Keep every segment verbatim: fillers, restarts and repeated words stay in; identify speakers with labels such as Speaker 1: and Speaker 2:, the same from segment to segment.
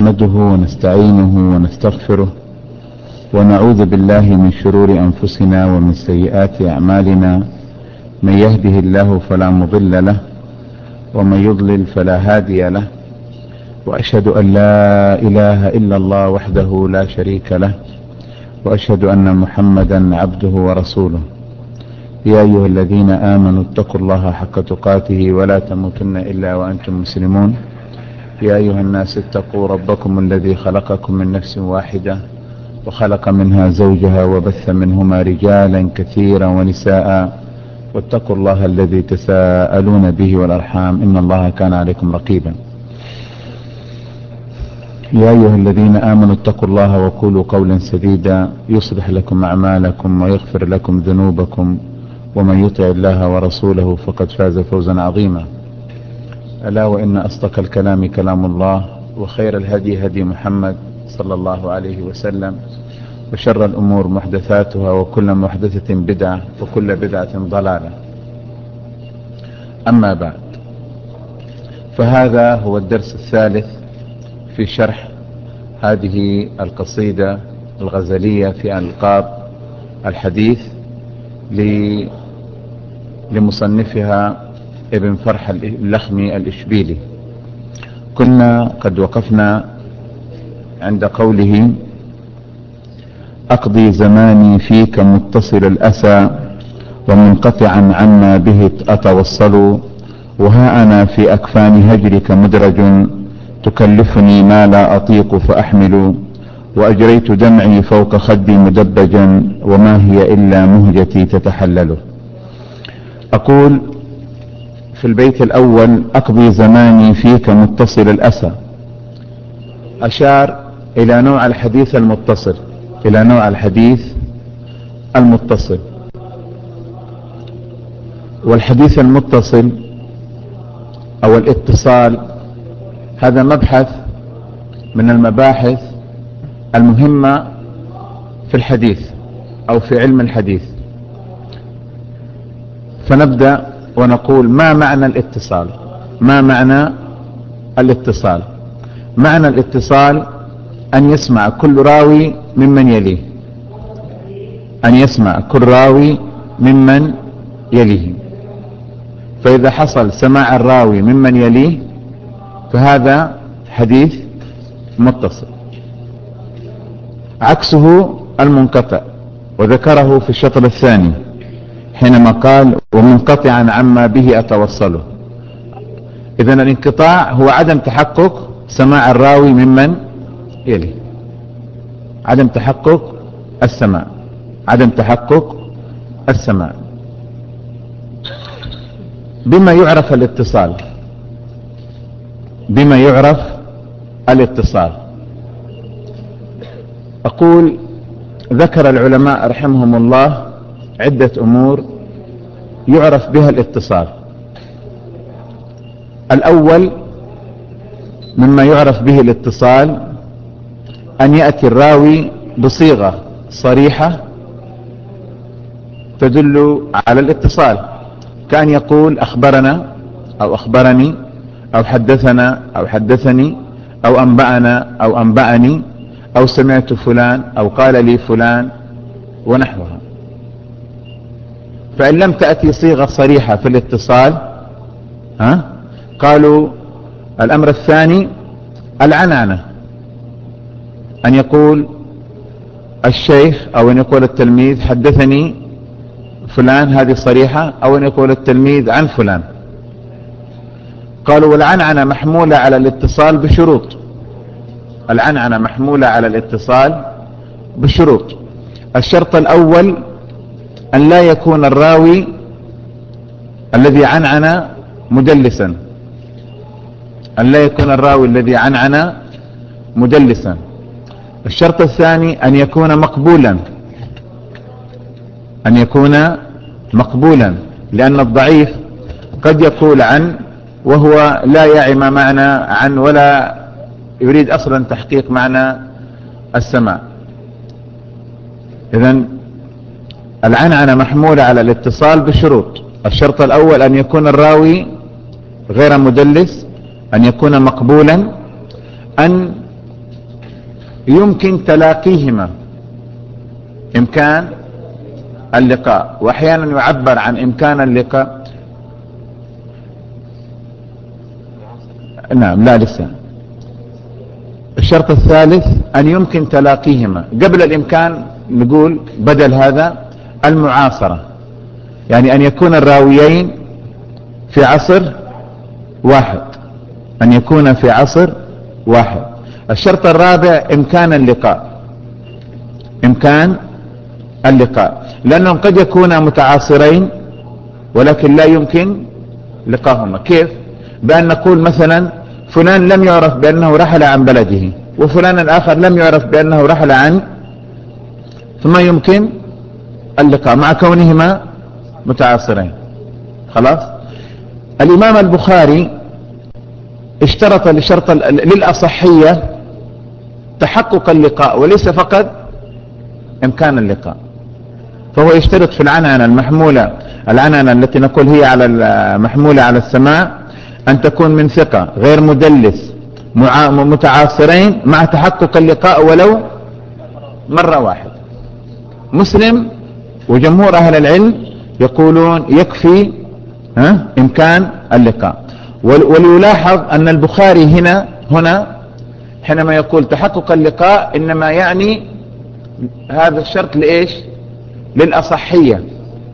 Speaker 1: نحمده ونستعينه ونستغفره ونعوذ بالله من شرور أنفسنا ومن سيئات أعمالنا. من يهده الله فلا مضل له ومن يضلل فلا هادي له، وأشهد أن لا إله إلا الله وحده لا شريك له، وأشهد أن محمدا عبده ورسوله. يا أيها الذين آمنوا اتقوا الله حق تقاته ولا تموتن إلا وأنتم مسلمون. يا أيها الناس اتقوا ربكم الذي خلقكم من نفس واحدة وخلق منها زوجها وبث منهما رجالا كثيرا ونساء، واتقوا الله الذي تساءلون به والأرحام إن الله كان عليكم رقيبا. يا أيها الذين آمنوا اتقوا الله وقولوا قولا سديدا يصلح لكم أعمالكم ويغفر لكم ذنوبكم، ومن يطع الله ورسوله فقد فاز فوزا عظيما. ألا وإن أصدق الكلام كلام الله، وخير الهدي هدي محمد صلى الله عليه وسلم، وشر الأمور محدثاتها، وكل محدثة بدعة، وكل بدعة ضلالة. أما بعد، فهذا هو الدرس الثالث في شرح هذه القصيدة الغزلية في ألقاب الحديث لمصنفها ابن فرح اللخمي الإشبيلي. كنا قد وقفنا عند قوله: أقضي زماني فيك متصل الأسى، ومنقطعا عما به أتوصل، وها أنا في أكفان هجرك مدرج، تكلفني ما لا أطيق فأحمل، وأجريت دمعي فوق خدي مدبجا، وما هي إلا مهجتي تتحلل. أقول في البيت الأول: أقضي زماني فيك متصل الأسى. أشار إلى نوع الحديث المتصل، إلى نوع الحديث المتصل. والحديث المتصل أو الاتصال هذا مبحث من المباحث المهمة في الحديث أو في علم الحديث. فنبدأ ونقول: ما معنى الاتصال؟ ما معنى الاتصال؟ معنى الاتصال أن يسمع كل راوي ممن يليه، أن يسمع كل راوي ممن يليه. فإذا حصل سماع الراوي ممن يليه فهذا حديث متصل. عكسه المنقطع، وذكره في الشطر الثاني حينما قال: ومنقطعا عما به أتوصله. إذن الانقطاع هو عدم تحقق سماع الراوي ممن يليه، عدم تحقق السماع، عدم تحقق السماع. بما يعرف الاتصال؟ بما يعرف الاتصال؟ أقول: ذكر العلماء رحمهم الله عدة أمور يعرف بها الاتصال. الأول مما يعرف به الاتصال أن يأتي الراوي بصيغة صريحة تدل على الاتصال، كأن يقول: أخبرنا أو أخبرني أو حدثنا أو حدثني أو أنبأنا أو أنبأني أو سمعت فلان أو قال لي فلان ونحوها. فإن لم تأتي صيغة صريحة في الاتصال ها قالوا: الأمر الثاني العنعنة، أن يقول الشيخ أو أن يقول التلميذ: حدثني فلان، هذه صريحة، أو أن يقول التلميذ عن فلان. قالوا: والعنعنة محمولة على الاتصال بشروط. العنعنة محمولة على الاتصال بشروط. الشرط الأول أن لا يكون الراوي الذي عنعن مدلسا، أن لا يكون الراوي الذي عنعن مدلسا. الشرط الثاني أن يكون مقبولا، أن يكون مقبولا، لأن الضعيف قد يقول عن وهو لا يعي ما معنى عن ولا يريد أصلا تحقيق معنى السماع. إذن العنعنة محمولة على الاتصال بشروط. الشرط الأول أن يكون الراوي غير مدلس، أن يكون مقبولا، أن يمكن تلاقيهما، إمكان اللقاء، وأحيانا يعبر عن إمكان اللقاء. نعم، لا لسه. الشرط الثالث أن يمكن تلاقيهما. قبل الإمكان نقول بدل هذا المعاصرة، يعني أن يكون الراويين في عصر واحد، أن يكون في عصر واحد. الشرط الرابع إمكان اللقاء، إمكان اللقاء، لأنهم قد يكونا متعاصرين ولكن لا يمكن لقاهما. كيف؟ بأن نقول مثلا فلان لم يعرف بأنه رحل عن بلده، وفلان الآخر لم يعرف بأنه رحل عن، ثم يمكن اللقاء مع كونهما متعاصرين. خلاص. الإمام البخاري اشترط لشرط للأصحية تحقق اللقاء وليس فقط إمكان اللقاء، فهو يشترط في العنعنة المحمولة، العنعنة التي نقول هي على المحمولة على السماع، أن تكون من ثقة غير مدلس متعاصرين مع تحقق اللقاء ولو مرة واحدة. مسلم وجمهور أهل العلم يقولون يكفي ها إمكان اللقاء. وليلاحظ أن البخاري هنا هنا حينما يقول تحقق اللقاء إنما يعني هذا الشرط لإيش؟ للأصحية،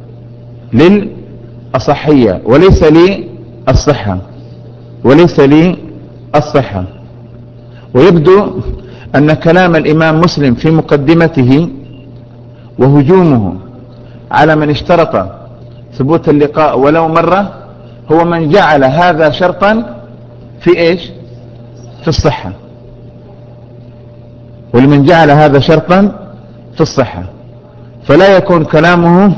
Speaker 1: للأصحية وليس للصحة، وليس للصحة. ويبدو أن كلام الإمام مسلم في مقدمته وهجومه على من اشترط ثبوت اللقاء ولو مرة هو من جعل هذا شرطا في إيش؟ في الصحة، ولمن جعل هذا شرطا في الصحة، فلا يكون كلامه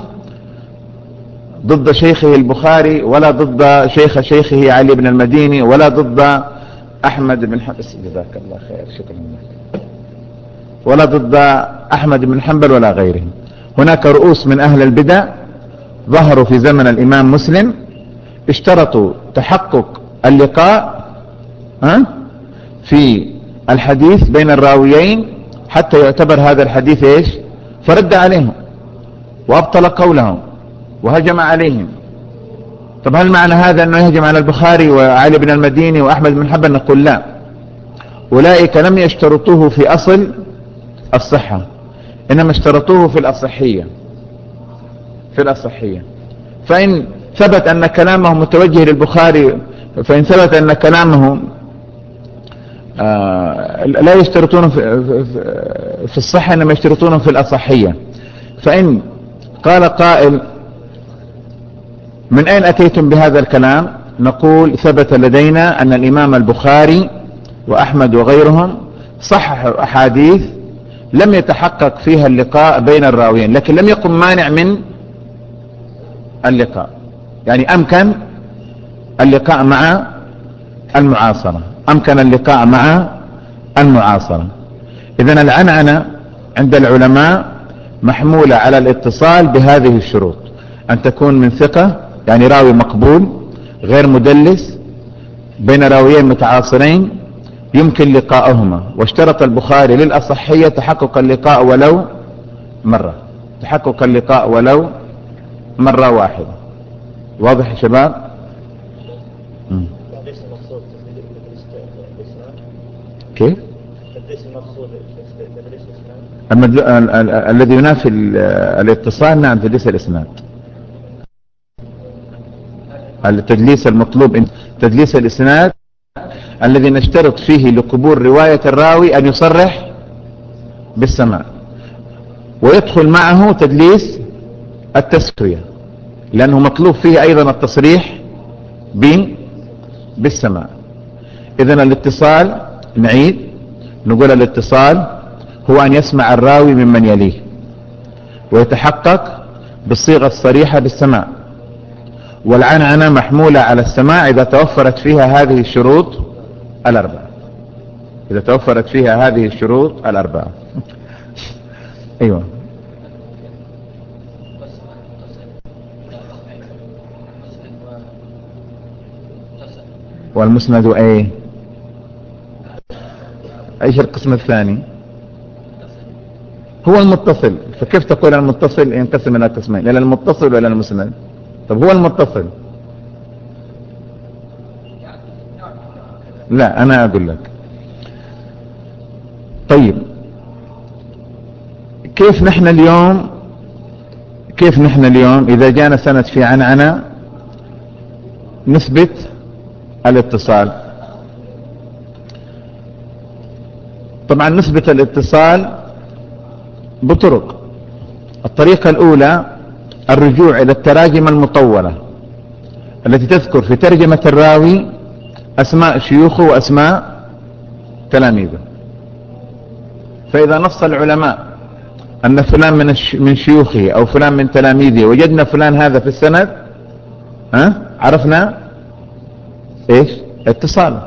Speaker 1: ضد شيخه البخاري ولا ضد شيخ شيخه علي بن المديني ولا ضد أحمد بن حنبل، جزاك الله خير، شكرا لك، ولا ضد أحمد بن حنبل ولا غيره. هناك رؤوس من أهل البدع ظهروا في زمن الإمام مسلم اشترطوا تحقق اللقاء في الحديث بين الراويين حتى يعتبر هذا الحديث ايش؟ فرد عليهم وابطل قولهم وهجم عليهم. طب هل معنى هذا انه يهجم على البخاري وعلي بن المديني واحمد بن حنبل؟ نقول لا، اولئك لم يشترطوه في اصل الصحة، انما اشترطوه في الاصحية، في الاصحية. فان ثبت ان كلامه متوجه للبخاري، فان ثبت ان كلامه آه لا يشترطون في, في الصحة انما يشترطون في الاصحية. فان قال قائل من اين اتيتم بهذا الكلام؟ نقول ثبت لدينا ان الامام البخاري واحمد وغيرهم صححوا احاديث لم يتحقق فيها اللقاء بين الراويين، لكن لم يكن مانع من اللقاء، يعني امكن اللقاء مع المعاصرة، امكن اللقاء مع المعاصرة. اذن العنعنة عند العلماء محمولة على الاتصال بهذه الشروط: ان تكون من ثقة، يعني راوي مقبول غير مدلس بين راويين متعاصرين يمكن لقاءهما. واشترط البخاري للأصحية تحقق اللقاء ولو مرة، تحقق اللقاء ولو مرة واحدة. واضح يا شباب؟ مم. كيف؟ المدل... ال... ال... الذي ينافي ال... الاتصال، نعم، تدليس الاسناد. التدليس المطلوب تدليس الاسناد الذي نشترط فيه لقبول رواية الراوي ان يصرح بالسماع، ويدخل معه تدليس التسوية لانه مطلوب فيه ايضا التصريح ب... بالسماع. اذن الاتصال، نعيد نقول الاتصال هو ان يسمع الراوي ممن يليه ويتحقق بالصيغة الصريحة بالسماع. والعنعنة محمولة على السماع إذا توفرت فيها هذه الشروط الأربعة، إذا توفرت فيها هذه الشروط الأربعة. أيوة. والمسند ايه؟ ايش القسم الثاني؟ هو المتصل. فكيف تقول المتصل ينقسم إلى قسمين، إلى المتصل وإلى المسند؟ طب هو المتصل. لا أنا أقول لك. طيب كيف نحن اليوم كيف نحن اليوم إذا جانا سند في عنعنة نثبت الاتصال؟ طبعا نثبت الاتصال بطرق. الطريقة الأولى الرجوع إلى التراجم المطولة التي تذكر في ترجمة الراوي أسماء شيوخه وأسماء تلاميذه. فإذا نص العلماء أن فلان من من شيوخه أو فلان من تلاميذه، وجدنا فلان هذا في السند، ها عرفنا إيش اتصاله.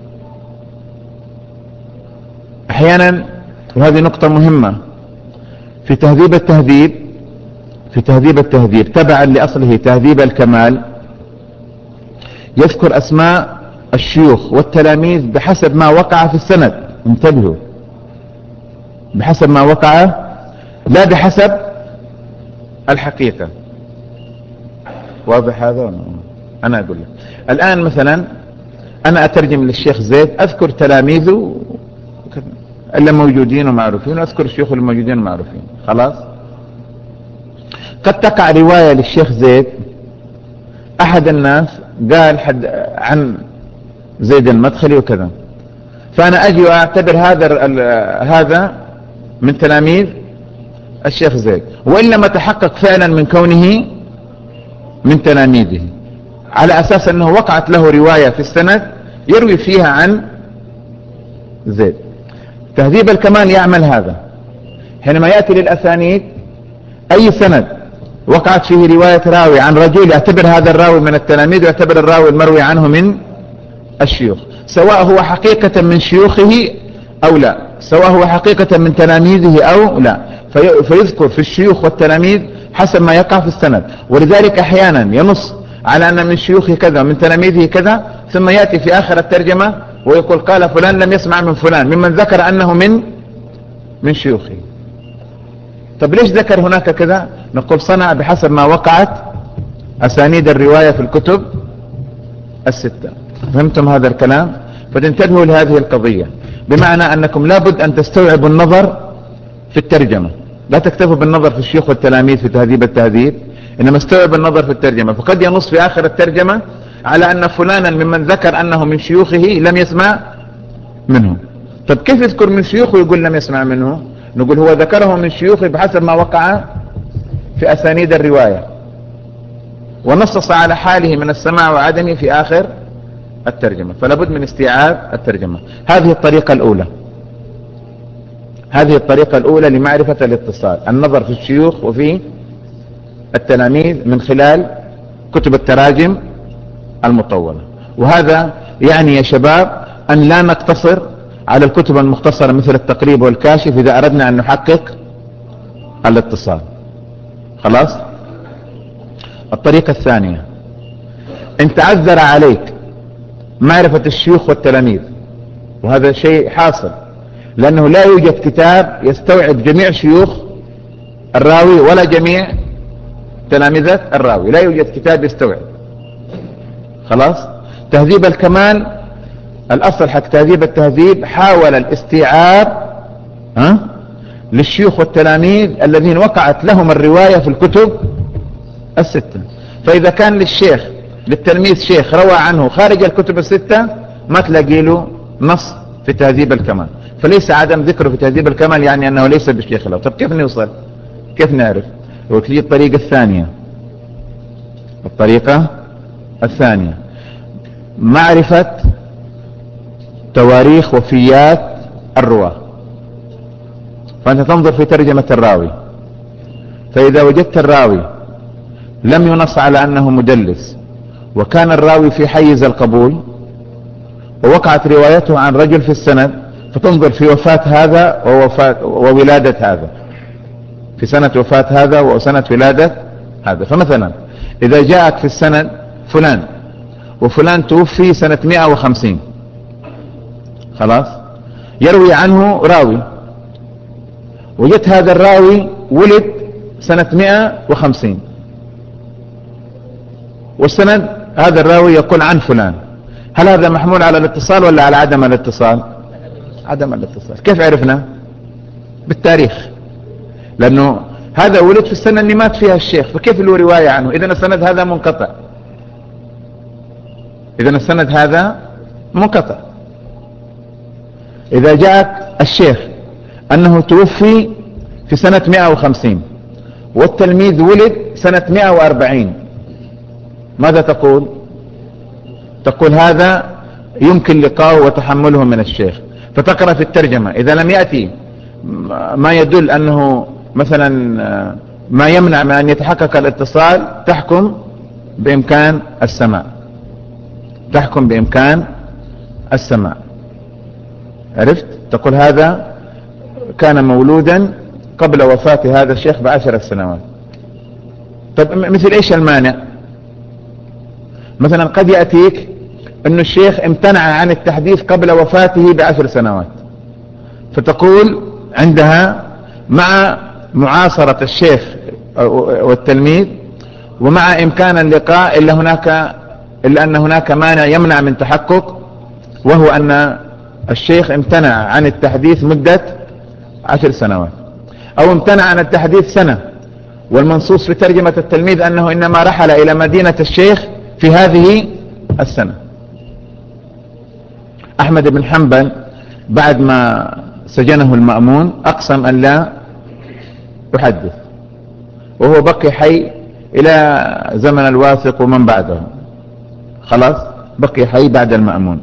Speaker 1: أحيانا، وهذه نقطة مهمة، في تهذيب التهذيب في تهذيب التهذيب تبعا لأصله تهذيب الكمال، يذكر أسماء الشيوخ والتلاميذ بحسب ما وقع في السند. انتبهوا، بحسب ما وقع لا بحسب الحقيقة. واضح هذا؟ أنا أقول لك الآن مثلا أنا أترجم للشيخ زيد، أذكر تلاميذه اللي موجودين ومعروفين، وأذكر الشيوخ اللي موجودين ومعروفين، خلاص. قد تقع رواية للشيخ زيد، أحد الناس قال حد عن زيد المدخلي وكذا، فأنا أجي وأعتبر هذا هذا من تلاميذ الشيخ زيد، وإن لم أتحقق فعلا من كونه من تلاميذه، على أساس أنه وقعت له رواية في السند يروي فيها عن زيد. تهذيب الكمال يعمل هذا. حينما يأتي للأسانيد أي سند وقعت فيه رواية راوي عن رجل، يعتبر هذا الراوي من التلاميذ، ويعتبر الراوي المروي عنه من الشيوخ، سواء هو حقيقة من شيوخه أو لا، سواء هو حقيقة من تلاميذه أو لا، في فيذكر في الشيوخ والتلاميذ حسب ما يقع في السند. ولذلك أحيانا ينص على أن من شيوخه كذا ومن تلاميذه كذا، ثم يأتي في آخر الترجمة ويقول قال فلان لم يسمع من فلان ممن ذكر أنه من من شيوخه. طب ليش ذكر هناك كذا؟ نقول صنع بحسب ما وقعت أسانيد الرواية في الكتب الستة. فهمتم هذا الكلام؟ فتنتبهوا لهذه القضية، بمعنى أنكم لابد أن تستوعبوا النظر في الترجمة، لا تكتفوا بالنظر في الشيوخ والتلاميذ في تهذيب التهذيب، إنما استوعب النظر في الترجمة. فقد ينص في آخر الترجمة على أن فلانا ممن ذكر أنه من شيوخه لم يسمع منه. طب كيف يذكر من شيوخه ويقول لم يسمع منه؟ نقول هو ذكره من شيوخه بحسب ما وقع في أسانيد الرواية، ونصص على حاله من السماع وعدمه في آخر الترجمة. فلا بد من استيعاب الترجمة. هذه الطريقة الأولى هذه الطريقة الأولى لمعرفة الاتصال، النظر في الشيوخ وفي التلاميذ من خلال كتب التراجم المطولة. وهذا يعني يا شباب أن لا نقتصر على الكتب المختصرة مثل التقريب والكاشف إذا أردنا أن نحقق الاتصال. خلاص. الطريقة الثانية، إن تعذر عليك معرفة الشيوخ والتلاميذ، وهذا شيء حاصل لأنه لا يوجد كتاب يستوعب جميع شيوخ الراوي ولا جميع تلامذة الراوي، لا يوجد كتاب يستوعب. خلاص. تهذيب الكمال الأصل حق تهذيب التهذيب حاول الاستيعاب ها للشيوخ والتلاميذ الذين وقعت لهم الرواية في الكتب الستة. فإذا كان للشيخ للتلميذ شيخ روى عنه خارج الكتب الستة ما تلاقي له نص في تهذيب الكمال، فليس عدم ذكره في تهذيب الكمال يعني أنه ليس بالشيخ له. طب كيف نوصل؟ كيف نعرف؟ وكذي الطريقة الثانية الطريقة الثانية معرفة تواريخ وفيات الرواة. فأنت تنظر في ترجمة الراوي، فإذا وجدت الراوي لم ينص على أنه مدلس، وكان الراوي في حيز القبول، ووقعت روايته عن رجل في السند، فتنظر في وفاة هذا ووفاة وولادة هذا، في سنة وفاة هذا وسنة ولادة هذا. فمثلا إذا جاءك في السند فلان وفلان توفي سنة مئة وخمسين، خلاص، يروي عنه راوي، وجدت هذا الراوي ولد سنة مئة وخمسين، والسند هذا الراوي يقول عن فلان، هل هذا محمول على الاتصال ولا على عدم الاتصال؟ عدم الاتصال. كيف عرفنا؟ بالتاريخ، لأنه هذا ولد في السنة اللي مات فيها الشيخ، فكيف له رواية عنه؟ إذن السند هذا منقطع، إذن السند هذا منقطع. إذا جاء الشيخ أنه توفي في سنة مئة وخمسين والتلميذ ولد سنة مئة وأربعين، ماذا تقول؟ تقول هذا يمكن لقاؤه وتحمله من الشيخ، فتقرأ في الترجمة إذا لم يأتي ما يدل أنه مثلا ما يمنع من أن يتحقق الاتصال تحكم بإمكان السماع، تحكم بإمكان السماع. عرفت؟ تقول هذا كان مولودا قبل وفاة هذا الشيخ بعشر سنوات. طب مثل ايش المانع؟ مثلا قد يأتيك أن الشيخ امتنع عن التحديث قبل وفاته بعشر سنوات، فتقول عندها مع معاصرة الشيخ والتلميذ ومع إمكان اللقاء إلا هناك إلا أن هناك مانع يمنع من تحقق، وهو أن الشيخ امتنع عن التحديث مدة عشر سنوات، أو امتنع عن التحديث سنة، والمنصوص في ترجمة التلميذ أنه إنما رحل إلى مدينة الشيخ في هذه السنة. أحمد بن حنبل بعد ما سجنه المأمون أقسم أن لا يحدث، وهو بقي حي إلى زمن الواثق ومن بعده، خلاص بقي حي بعد المأمون.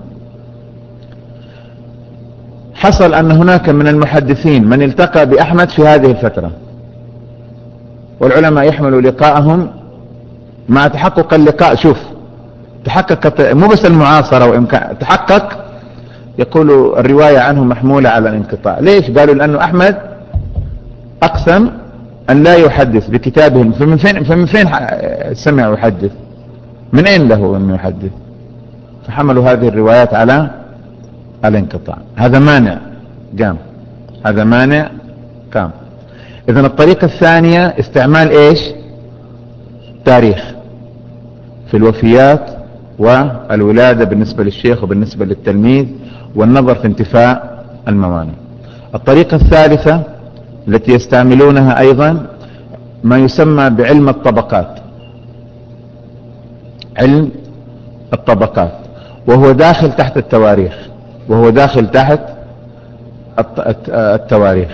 Speaker 1: حصل أن هناك من المحدثين من التقى بأحمد في هذه الفترة، والعلماء يحملوا لقاءهم مع تحقق اللقاء. شوف تحقق مو بس المعاصرة وإمكان تحقق، يقول الرواية عنه محمولة على الانقطاع. ليش؟ قالوا لأنه أحمد أقسم أن لا يحدث بكتابه، فمن فين, فمن فين سمع يحدث؟ من أين له أن يحدث؟ فحملوا هذه الروايات على الانقطاع. هذا مانع قام، هذا مانع قام. إذن الطريقة الثانية استعمال إيش؟ تاريخ في الوفيات والولادة بالنسبة للشيخ وبالنسبة للتلميذ، والنظر في انتفاء الموانع. الطريقة الثالثة التي يستعملونها أيضا ما يسمى بعلم الطبقات، علم الطبقات، وهو داخل تحت التواريخ، وهو داخل تحت التواريخ.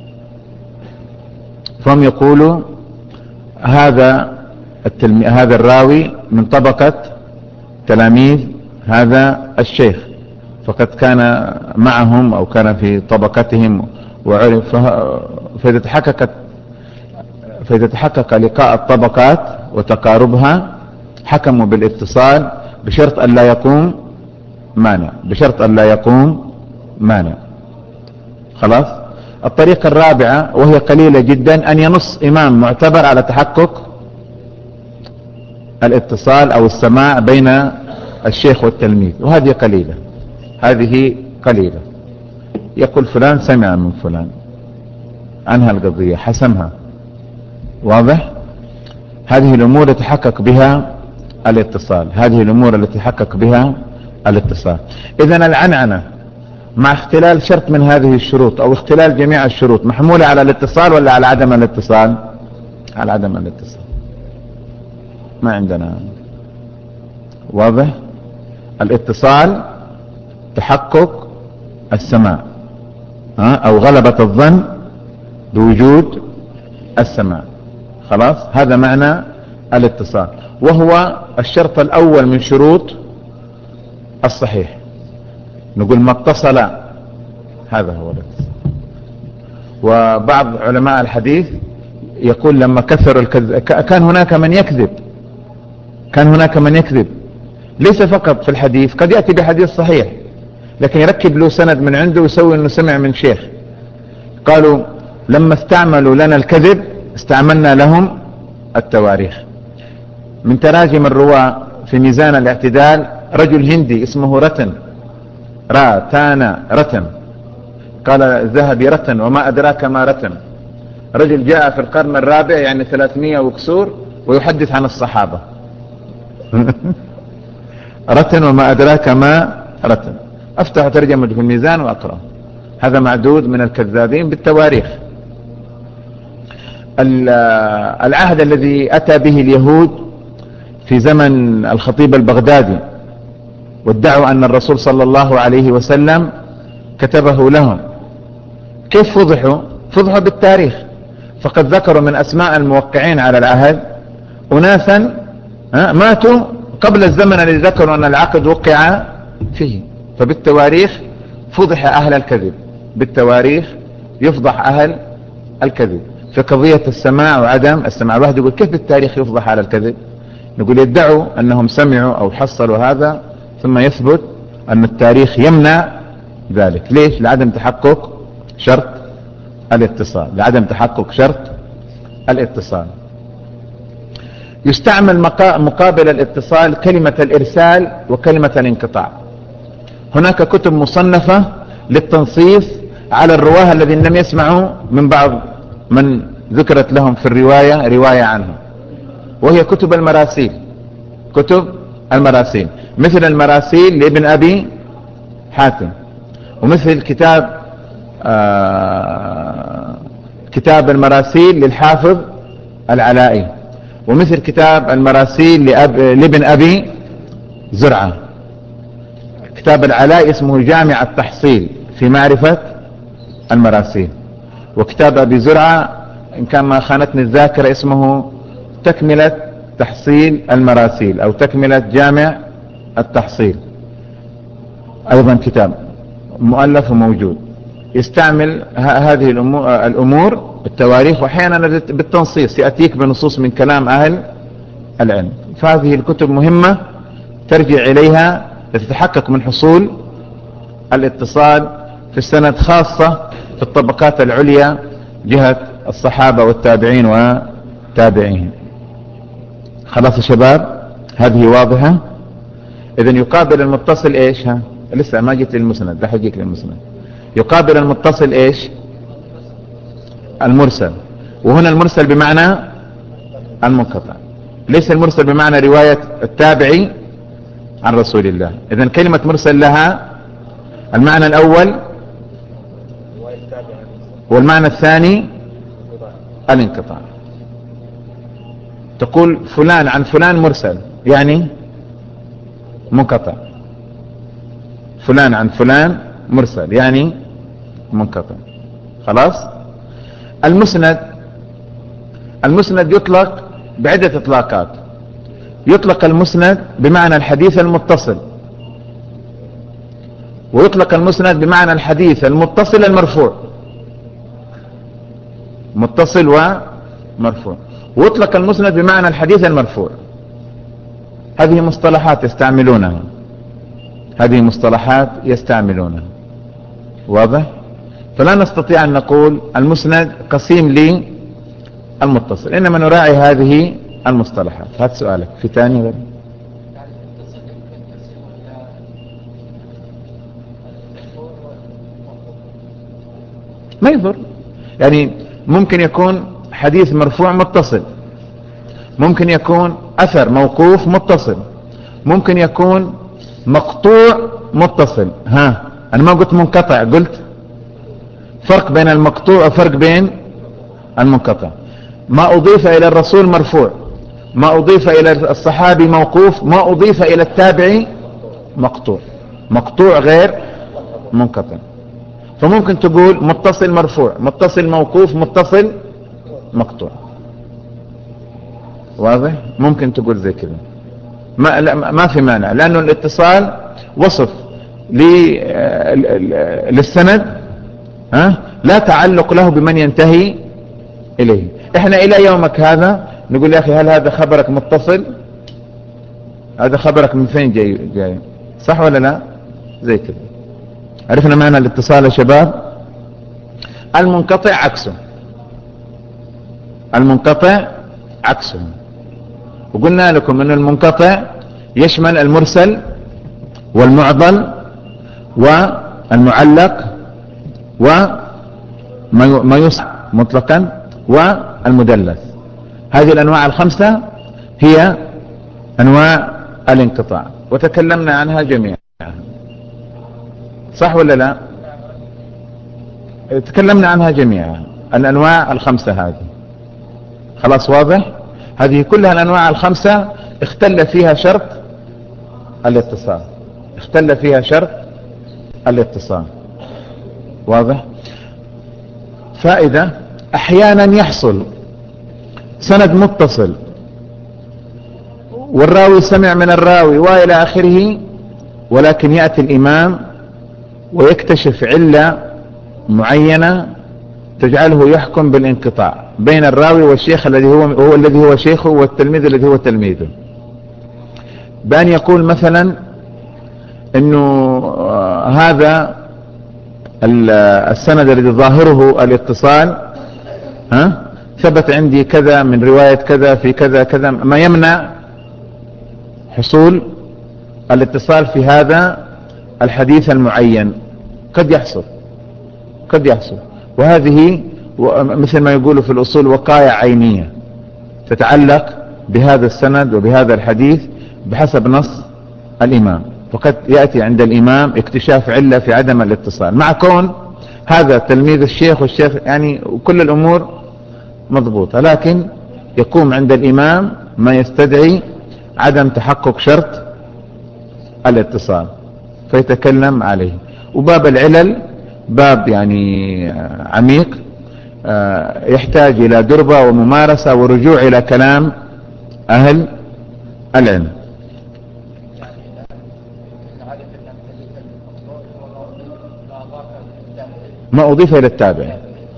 Speaker 1: فهم يقولوا هذا التلمي... هذا الراوي من طبقة تلاميذ هذا الشيخ، فقد كان معهم أو كان في طبقتهم وعرف. فإذا تحققت فإذا تحقق لقاء الطبقات وتقاربها حكموا بالاتصال بشرط أن لا يقوم مانع، بشرط أن لا يقوم مانع. خلاص. الطريقة الرابعة وهي قليلة جدا، أن ينص إمام معتبر على تحقق الاتصال أو السماع بين الشيخ والتلميذ، وهذه قليلة، هذه قليلة. يقول فلان سمع من فلان، عنها القضية، حسمها. واضح؟ هذه الأمور يتحقق بها الاتصال، هذه الأمور التي يتحقق بها الاتصال. إذن العنعنة مع اختلال شرط من هذه الشروط أو اختلال جميع الشروط محمولة على الاتصال ولا على عدم الاتصال؟ على عدم الاتصال. ما عندنا. واضح؟ الاتصال تحقق السماع أو غلبة الظن بوجود السماع. خلاص، هذا معنى الاتصال، وهو الشرط الأول من شروط الصحيح. نقول ما اتصل، هذا هو الاتصال. وبعض علماء الحديث يقول لما كثر الكذب كان هناك من يكذب، كان هناك من يكذب ليس فقط في الحديث، قد يأتي بحديث صحيح لكن يركب له سند من عنده ويسوي انه سمع من شيخ. قالوا لما استعملوا لنا الكذب استعملنا لهم التواريخ. من تراجم الرواة في ميزان الاعتدال رجل هندي اسمه رتن، راتانا رتن، قال الذهبي رتن وما أدراك ما رتن، رجل جاء في القرن الرابع يعني ثلاثمائة وكسور ويحدث عن الصحابة. رتن وما أدراك ما رتن. أفتح ترجمة في الميزان وأقرأ. هذا معدود من الكذابين بالتواريخ. العهد الذي أتى به اليهود في زمن الخطيب البغدادي وادعوا أن الرسول صلى الله عليه وسلم كتبه لهم، كيف فضحوا؟ فضحوا بالتاريخ. فقد ذكروا من أسماء الموقعين على العهد أناسا ماتوا قبل الزمن الذي ذكروا أن العقد وقع فيه. فبالتواريخ فضح أهل الكذب، بالتواريخ يفضح أهل الكذب. في قضية السماع وعدم السماع، واحد يقول كيف بالتاريخ يفضح على الكذب؟ نقول يدعوا أنهم سمعوا أو حصلوا هذا ثم يثبت أن التاريخ يمنع ذلك. ليش؟ لعدم تحقق شرط الاتصال، لعدم تحقق شرط الاتصال. يستعمل مقابل الاتصال كلمة الإرسال وكلمة الانقطاع. هناك كتب مصنفة للتنصيص على الرواه الذين لم يسمعوا من بعض من ذكرت لهم في الرواية رواية عنه، وهي كتب المراسيل. كتب المراسيل مثل المراسيل لابن أبي حاتم، ومثل كتاب آه كتاب المراسيل للحافظ العلائي، ومثل كتاب المراسيل لأب لابن أبي زرعة. كتاب العلائي اسمه جامع التحصيل في معرفة المراسيل، وكتاب أبي زرعة إن كان ما خانتني الذاكرة اسمه تكملة تحصيل المراسيل أو تكملة جامع التحصيل، أيضا كتاب مؤلف وموجود. يستعمل هذه الأمور بالتواريخ وأحيانا بالتنصيص، يأتيك بنصوص من كلام أهل العلم. فهذه الكتب مهمة ترجع إليها لتتحقق من حصول الاتصال في السند، خاصة في الطبقات العليا جهة الصحابة والتابعين وتابعيهم. خلاص يا شباب، هذه واضحة. إذن يقابل المتصل إيش؟ ها لسه ما جيت للمسند، لا حجيك للمسند. يقابل المتصل إيش؟ المرسل. وهنا المرسل بمعنى المنقطع، ليس المرسل بمعنى رواية التابعي عن رسول الله. إذن كلمة مرسل لها المعنى الأول والمعنى الثاني الانقطاع. تقول فلان عن فلان مرسل يعني منقطع، فلان عن فلان مرسل يعني منقطع. خلاص. المسند، المسند يطلق بعدة اطلاقات. يطلق المسند بمعنى الحديث المتصل، ويطلق المسند بمعنى الحديث المتصل المرفوع، متصل ومرفوع. ويطلق المسند بمعنى الحديث المرفوع. هذه مصطلحات يستعملونها، هذه مصطلحات يستعملونها. واضح؟ فلا نستطيع أن نقول المسند قسيم للمتصل، إنما نراعي هذه المصطلحات. هذا سؤالك. في ثاني غير ما يضر، يعني ممكن يكون حديث مرفوع متصل، ممكن يكون أثر موقوف متصل، ممكن يكون مقطوع متصل. ها أنا ما قلت منقطع، قلت فرق بين المقطوع وفرق بين المنقطع. ما أضيف إلى الرسول مرفوع، ما أضيف إلى الصحابي موقوف، ما أضيف إلى التابعي مقطوع. مقطوع غير منقطع. فممكن تقول متصل مرفوع، متصل موقوف، متصل مقطوع. واضح؟ ممكن تقول زي كذا، ما, ما في مانع، لأنه الاتصال وصف للسند ها لا تعلق له بمن ينتهي إليه. احنا إلى يومك هذا نقول يا أخي هل هذا خبرك متصل؟ هذا خبرك من فين جاي؟ جاي صح ولا لا؟ زي كذا. عرفنا معنى الاتصال يا شباب؟ المنقطع عكسه، المنقطع عكسه. وقلنا لكم أن المنقطع يشمل المرسل والمعضل والمعلق وما يصح مطلقا والمدلس. هذه الأنواع الخمسة هي أنواع الانقطاع، وتكلمنا عنها جميعا، صح ولا لا؟ تكلمنا عنها جميعا، الأنواع الخمسة هذه، خلاص واضح؟ هذه كلها الأنواع الخمسة اختل فيها شرط الاتصال، اختل فيها شرط الاتصال، واضح؟ فائدة: أحيانا يحصل سند متصل والراوي سمع من الراوي وإلى آخره، ولكن يأتي الإمام ويكتشف علة معينة تجعله يحكم بالانقطاع بين الراوي والشيخ الذي هو, هو الذي هو شيخه والتلميذ الذي هو تلميذه، بأن يقول مثلا انه هذا السند الذي ظاهره الاتصال ها ثبت عندي كذا من رواية كذا في كذا كذا، ما يمنع حصول الاتصال في هذا الحديث المعين. قد يحصل قد يحصل وهذه مثل ما يقولوا في الأصول وقايع عينية تتعلق بهذا السند وبهذا الحديث بحسب نص الإمام، فقد يأتي عند الإمام اكتشاف علة في عدم الاتصال، مع كون هذا تلميذ الشيخ والشيخ يعني كل الأمور مضبوطة، لكن يقوم عند الإمام ما يستدعي عدم تحقق شرط الاتصال فيتكلم عليه. وباب العلل باب يعني عميق يحتاج إلى دربة وممارسة ورجوع إلى كلام أهل العلم. ما أضيف إلى التابع،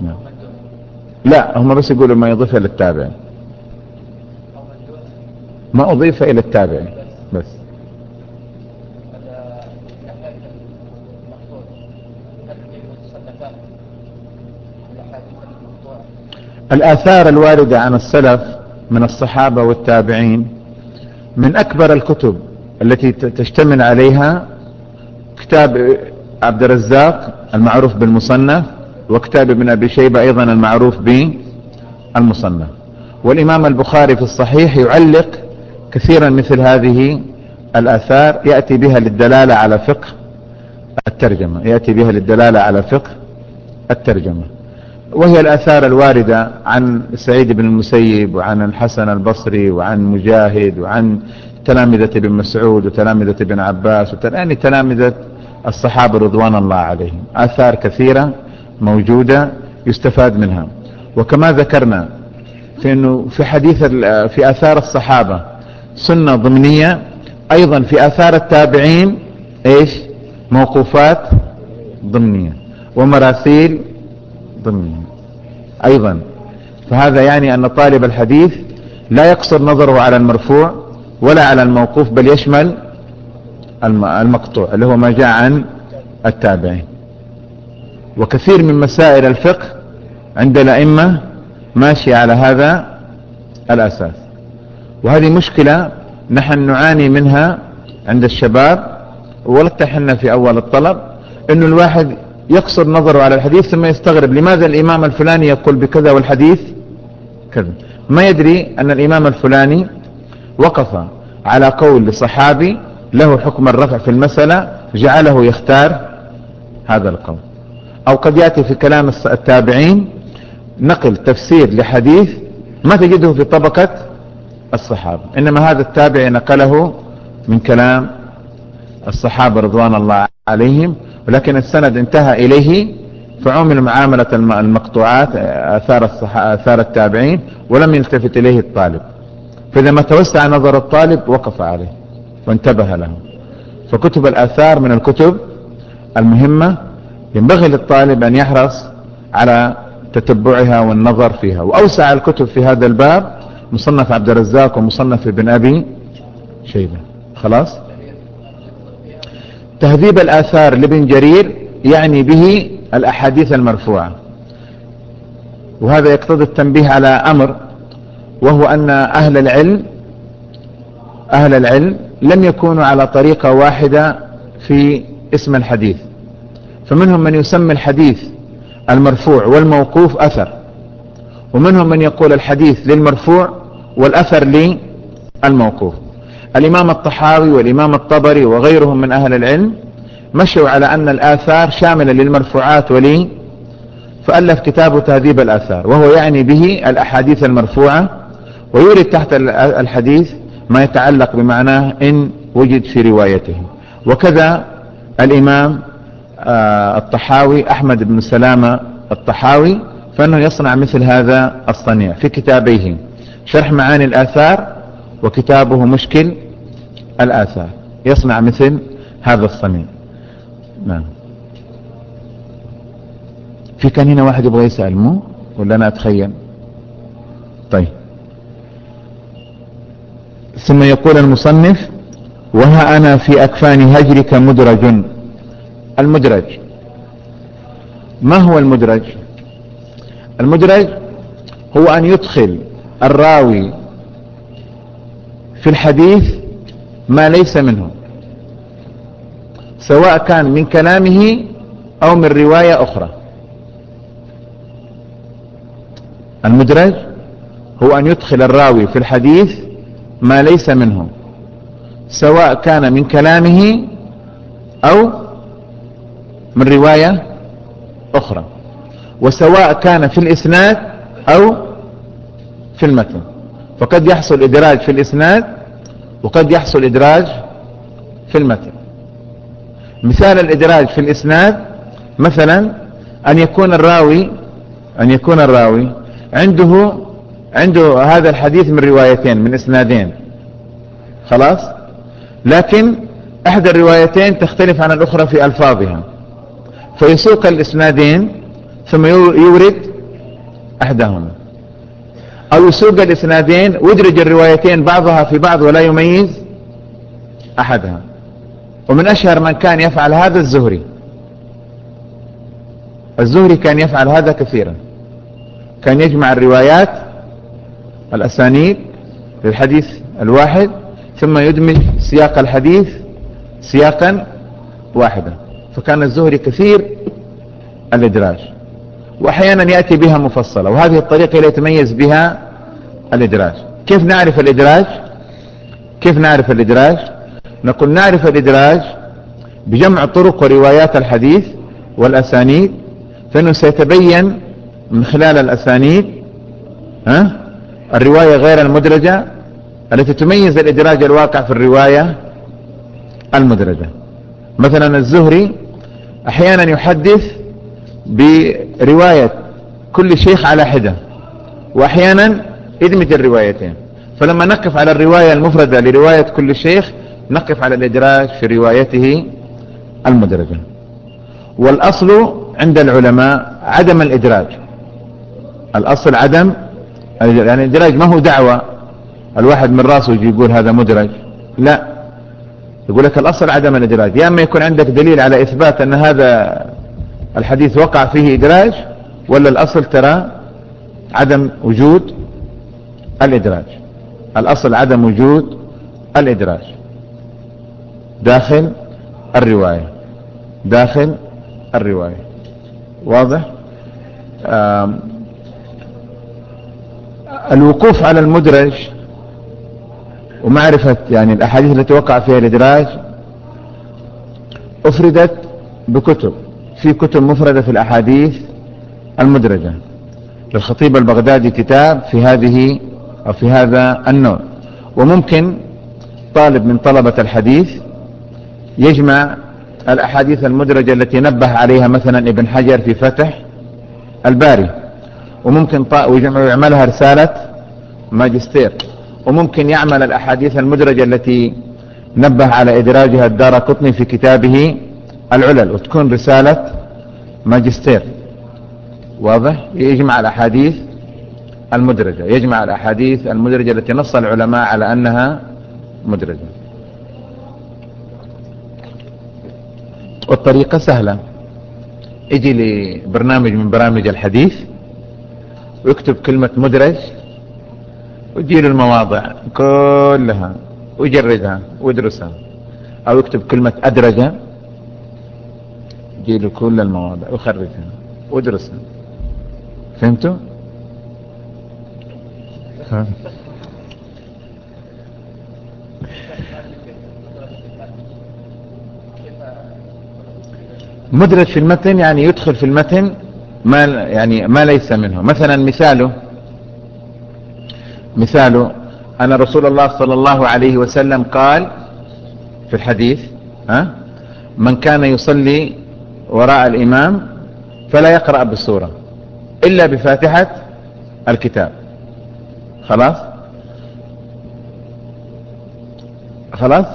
Speaker 1: لا هم بس يقولوا ما يضيف إلى التابع، ما أضيف إلى التابع بس. الآثار الواردة عن السلف من الصحابة والتابعين من أكبر الكتب التي تشتمل عليها كتاب عبد الرزاق المعروف بالمصنف، وكتاب ابن أبي شيبة أيضا المعروف بالمصنف، والإمام البخاري في الصحيح يعلق كثيرا مثل هذه الآثار يأتي بها للدلالة على فقه الترجمة، يأتي بها للدلالة على فقه الترجمة. وهي الآثار الواردة عن سعيد بن المسيب وعن الحسن البصري وعن مجاهد وعن تلامذة ابن مسعود وتلامذة ابن عباس يعني تلامذة الصحابة رضوان الله عليهم، آثار كثيرة موجودة يستفاد منها. وكما ذكرنا في أنه في حديث في آثار الصحابة سنة ضمنية، أيضا في آثار التابعين إيش موقوفات ضمنية ومراسيل ضمنية أيضا. فهذا يعني أن طالب الحديث لا يقصر نظره على المرفوع ولا على الموقوف، بل يشمل المقطوع اللي هو ما جاء عن التابعين. وكثير من مسائل الفقه عند الأئمة ماشي على هذا الأساس، وهذه مشكلة نحن نعاني منها عند الشباب ولتحنا في أول الطلب، إنه الواحد يقصر نظره على الحديث ثم يستغرب لماذا الإمام الفلاني يقول بكذا والحديث كذا، ما يدري أن الإمام الفلاني وقف على قول لصحابي له حكم الرفع في المسألة جعله يختار هذا القول. أو قد يأتي في كلام التابعين نقل تفسير لحديث ما تجده في طبقة الصحابة، إنما هذا التابع نقله من كلام الصحابة رضوان الله عليهم، ولكن السند انتهى إليه فعمل معاملة المقطوعات آثار, آثار التابعين ولم يلتفت إليه الطالب، فإذا ما توسع نظر الطالب وقف عليه وانتبه له. فكتب الآثار من الكتب المهمة ينبغي للطالب أن يحرص على تتبعها والنظر فيها. وأوسع الكتب في هذا الباب مصنف عبد الرزاق ومصنف ابن أبي شيبة. خلاص. تهذيب الآثار لابن جرير يعني به الأحاديث المرفوعة، وهذا يقتضي التنبيه على أمر، وهو أن أهل العلم أهل العلم لم يكونوا على طريقة واحدة في اسم الحديث، فمنهم من يسمي الحديث المرفوع والموقوف أثر، ومنهم من يقول الحديث للمرفوع والأثر للموقوف. الإمام الطحاوي والإمام الطبري وغيرهم من أهل العلم مشوا على أن الآثار شاملة للمرفوعات ولي، فألف كتابه تهذيب الآثار، وهو يعني به الأحاديث المرفوعة، ويورد تحت الحديث ما يتعلق بمعناه إن وجد في روايته. وكذا الإمام الطحاوي أحمد بن سلامة الطحاوي، فإنه يصنع مثل هذا الصنيع في كتابيه شرح معاني الآثار وكتابه مشكل الآثار، يصنع مثل هذا الصنيع. نعم. في كان هنا واحد يبغى يسأل مو ولا أنا أتخيل؟ طيب. ثم يقول المصنف: وها أنا في أكفان هجرك مدرج. المدرج ما هو المدرج؟ المدرج هو أن يدخل الراوي في الحديث ما ليس منه، سواء كان من كلامه أو من رواية أخرى. المدرج هو أن يدخل الراوي في الحديث ما ليس منه، سواء كان من كلامه أو من رواية أخرى، وسواء كان في الإسناد أو في المتن. فقد يحصل إدراج في الإسناد وقد يحصل إدراج في المتن. مثال الإدراج في الإسناد مثلا أن يكون الراوي أن يكون الراوي عنده عنده هذا الحديث من روايتين من إسنادين، خلاص، لكن إحدى الروايتين تختلف عن الأخرى في ألفاظها، فيسوق الإسنادين ثم يورد أحدهما، أو يسوق الإسنادين ويدرج الروايتين بعضها في بعض ولا يميز أحدها. ومن أشهر من كان يفعل هذا الزهري. الزهري كان يفعل هذا كثيرا، كان يجمع الروايات الأسانيد للحديث الواحد ثم يدمج سياق الحديث سياقا واحدا. فكان الزهري كثير الإدراج، وأحيانا يأتي بها مفصلة، وهذه الطريقة اللي يتميز بها الإدراج. كيف نعرف الإدراج؟ كيف نعرف الإدراج؟ نقول نعرف الإدراج بجمع طرق وروايات الحديث والأسانيد، فإنه سيتبين من خلال الأسانيد ها الرواية غير المدرجة التي تميز الإدراج الواقع في الرواية المدرجة. مثلا الزهري أحيانا يحدث برواية كل شيخ على حدة، وأحيانا يدمج الروايتين. فلما نقف على الرواية المفردة لرواية كل شيخ نقف على الإدراج في روايته المدرجة. والأصل عند العلماء عدم الإدراج. الأصل عدم يعني الإدراج ما هو دعوة الواحد من راسه يجي يقول هذا مدرج، لا، يقول لك الأصل عدم الإدراج. يا أما يكون عندك دليل على إثبات أن هذا الحديث وقع فيه إدراج، ولا الأصل ترى عدم وجود الإدراج. الأصل عدم وجود الإدراج داخل الرواية داخل الرواية واضح؟ الوقوف على المدرج ومعرفة يعني الأحاديث التي وقع فيها الإدراج أفردت بكتب، في كتب مفردة في الأحاديث المدرجة. للخطيب البغدادي كتاب في هذه أو في هذا النوع. وممكن طالب من طلبة الحديث يجمع الأحاديث المدرجة التي نبه عليها مثلا ابن حجر في فتح الباري، وممكن يعملها رسالة ماجستير. وممكن يعمل الأحاديث المدرجة التي نبه على إدراجها الدارقطني في كتابه العلل، وتكون رسالة ماجستير. واضح؟ يجمع الأحاديث المدرجة يجمع الأحاديث المدرجة التي نص العلماء على أنها مدرجة. والطريقة سهلة، يجي لبرنامج من برامج الحديث ويكتب كلمة مدرج ويجيله المواضع كلها ويجردها ويدرسها، أو يكتب كلمة أدرجة يجيله كل المواضع ويخرجها ويدرسها. فهمتوا؟ مدرج في المتن يعني يدخل في المتن ما يعني ما ليس منه. مثلا مثاله مثاله أن رسول الله صلى الله عليه وسلم قال في الحديث ها من كان يصلي وراء الإمام فلا يقرأ بالسورة إلا بفاتحة الكتاب. خلاص خلاص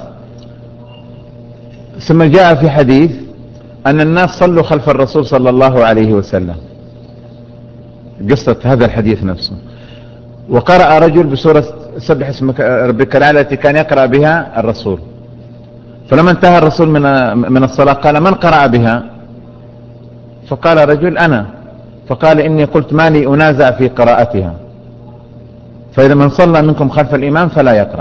Speaker 1: ثم جاء في حديث أن الناس صلوا خلف الرسول صلى الله عليه وسلم، قصة هذا الحديث نفسه، وقرأ رجل بسورة سبح اسم ربك الأعلى التي كان يقرأ بها الرسول، فلما انتهى الرسول من من الصلاة قال من قرأ بها؟ فقال رجل أنا، فقال إني قلت ما لي أنازع في قراءتها، فإذا من صلى منكم خلف الإمام فلا يقرأ.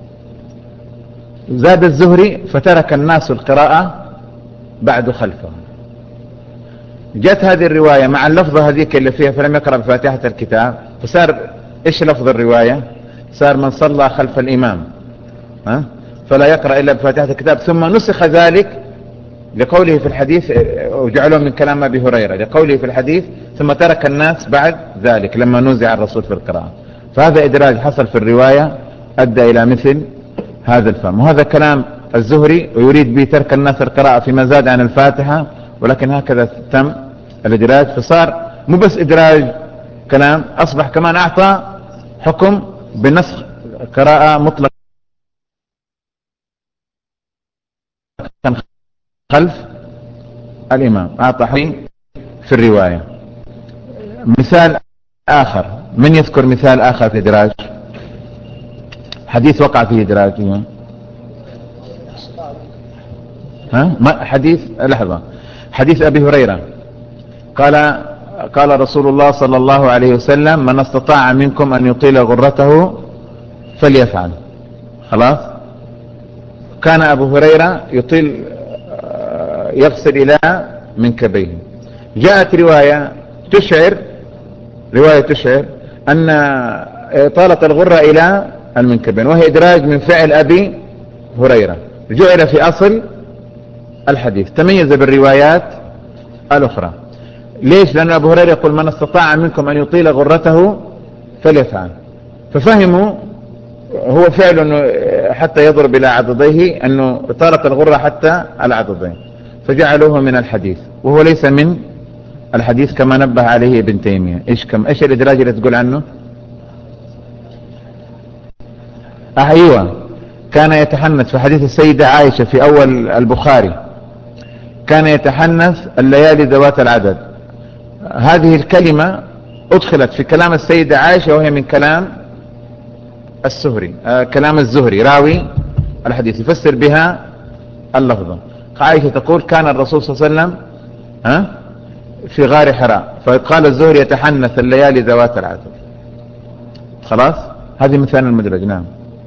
Speaker 1: زاد الزهري فترك الناس القراءة بعد خلفه. جت هذه الرواية مع اللفظة هذيك اللي فيها فلم يقرأ بفاتحة الكتاب، فصار إيش لفظ الرواية؟ صار من صلى خلف الإمام ها فلا يقرأ إلا بفاتحة الكتاب، ثم نسخ ذلك لقوله في الحديث وجعلوا من كلام أبي هريرة، لقوله في الحديث ثم ترك الناس بعد ذلك لما نزع الرسول في القراءة. فهذا إدراج حصل في الرواية أدى إلى مثل هذا الفهم، وهذا كلام الزهري ويريد به ترك الناس القراءة فيما زاد عن الفاتحة، ولكن هكذا تم الإدراج، فصار مو بس إدراج كلام، أصبح كمان أعطى حكم بنسخ قراءة مطلقة خلف الإمام، أعطى حكم في الرواية. مثال آخر، من يذكر مثال آخر في إدراج حديث وقع فيه إدراج؟ ها ما حديث لحظة حديث أبي هريرة قال قال رسول الله صلى الله عليه وسلم من استطاع منكم أن يطيل غرته فليفعل. خلاص كان أبو هريرة يطيل يغسل إلى منكبيه، جاءت رواية تشعر رواية تشعر أن إطالة الغرة إلى المنكبين، وهي إدراج من فعل أبي هريرة جعل في أصل الحديث، تميز بالروايات الأخرى. ليش؟ لأن أبو هريرة يقول من استطاع منكم أن يطيل غرته فليفعل، ففهموا هو فعل أنه حتى يضرب إلى عضديه أنه إطالة الغرة حتى العضدين، فجعلوه من الحديث وهو ليس من الحديث كما نبه عليه ابن تيمية. إيش كم إيش الإدراج اللي تقول عنه؟ آه أيوة، كان يتحنث في حديث السيدة عائشة في أول البخاري، كان يتحنث الليالي ذوات العدد. هذه الكلمة أدخلت في كلام السيدة عائشة وهي من كلام الزهري، آه كلام الزهري راوي الحديث يفسر بها اللفظة. عائشة تقول كان الرسول صلى الله عليه وسلم ها في غار حراء، فقال الزهري يتحنث الليالي ذوات العدد. خلاص هذه مثال المدرج. نعم.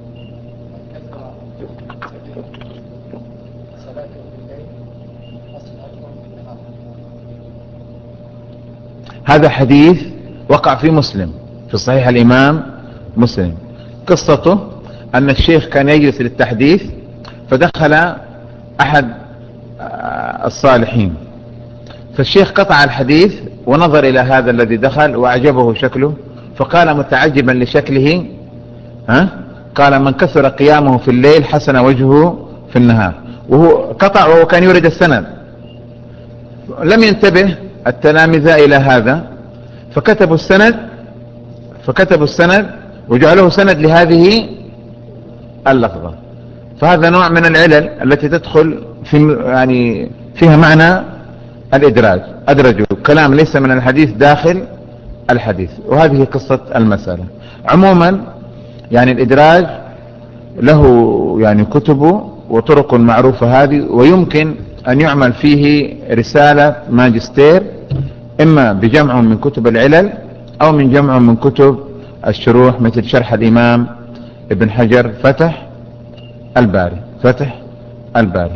Speaker 1: هذا حديث وقع في مسلم في صحيح الإمام مسلم. قصته أن الشيخ كان يجلس للتحديث فدخل أحد الصالحين، فالشيخ قطع الحديث ونظر إلى هذا الذي دخل وأعجبه شكله، فقال متعجبا لشكله ها قال من كثر قيامه في الليل حسن وجهه في النهار. وهو قطع وهو كان يريد السند، لم ينتبه التلامذة إلى هذا فكتبوا السند فكتبوا السند وجعلوه سند لهذه اللفظة. فهذا نوع من العلل التي تدخل في يعني فيها معنى الإدراج، أدرجوا كلام ليس من الحديث داخل الحديث، وهذه قصة المسألة. عموما يعني الإدراج له يعني كتبه وطرق معروفة هذه، ويمكن أن يعمل فيه رسالة ماجستير إما بجمع من كتب العلل أو من جمع من كتب الشروح مثل شرح الإمام ابن حجر فتح الباري فتح الباري.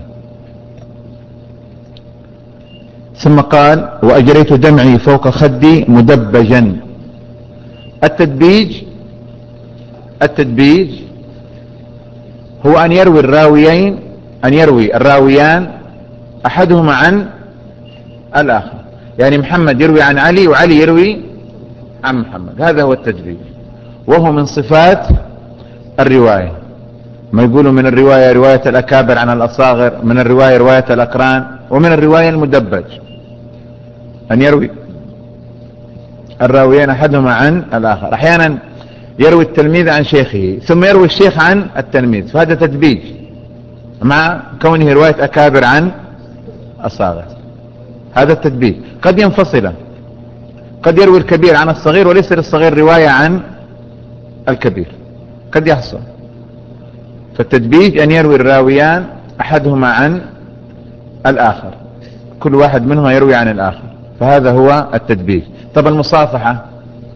Speaker 1: ثم قال وأجريت دمعي فوق خدي مدبجا. التدبيج التدبيج هو أن يروي الراويين أن يروي الراويان أحدهما عن الآخر، يعني محمد يروي عن علي وعلي يروي عن محمد، هذا هو التدبيج، وهو من صفات الرواية. ما يقولوا من الرواية رواية الأكابر عن الأصاغر، من الرواية رواية الأقران، ومن الرواية المدبج، أن يروي الراويين أحدهما عن الآخر. أحيانا يروي التلميذ عن شيخه ثم يروي الشيخ عن التلميذ، فهذا تدبيج مع كونه رواية أكابر عن أصاغر، هذا التدبيج. قد ينفصل، قد يروي الكبير عن الصغير وليس للصغير رواية عن الكبير، قد يحصل. فالتدبيج أن يروي الراويان أحدهما عن الآخر، كل واحد منهما يروي عن الآخر، فهذا هو التدبيج. طب المصافحة،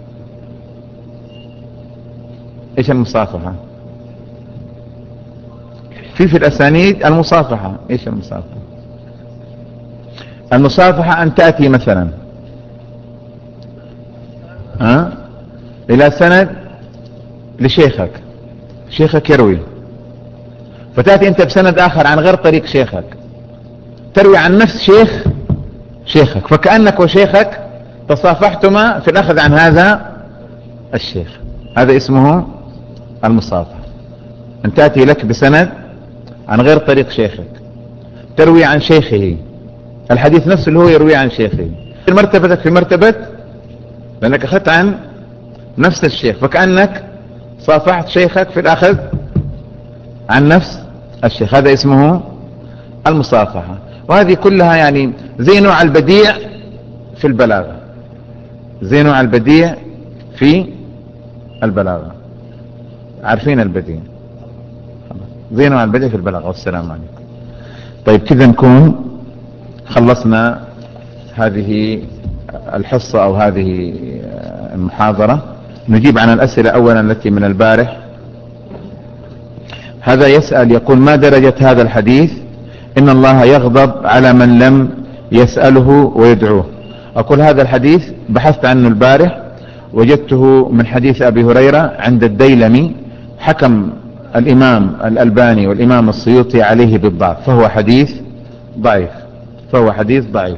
Speaker 1: ايش المصافحة؟ في في الأسانيد المصافحة. ايش المصافحة؟ المصافحة أن تأتي مثلا ها إلى سند لشيخك، شيخك يروي، فتأتي أنت بسند آخر عن غير طريق شيخك، تروي عن نفس شيخ شيخك، فكأنك وشيخك تصافحتما في الأخذ عن هذا الشيخ، هذا اسمه المصافحة. أن تأتي لك بسند عن غير طريق شيخك، تروي عن شيخه الحديث نفسه اللي هو يروي عن شيخه، مرتبتك في مرتبة، لأنك أخذت عن نفس الشيخ، فكأنك صافحت شيخك في الأخذ عن نفس الشيخ، هذا اسمه المصافحة. وهذه كلها يعني زي نوع البديع في البلاغة، زي نوع البديع في البلاغة، عارفين البديع، زي نوع البديع في البلاغة. والسلام عليكم. طيب كذا نكون خلصنا هذه الحصة أو هذه المحاضرة. نجيب عن الأسئلة أولا التي من البارح. هذا يسأل يقول: ما درجة هذا الحديث إن الله يغضب على من لم يسأله ويدعوه؟ أقول هذا الحديث بحثت عنه البارح، وجدته من حديث أبي هريرة عند الديلمي، حكم الإمام الألباني والإمام السيوطي عليه بالضعف، فهو حديث ضعيف، فهو حديث ضعيف.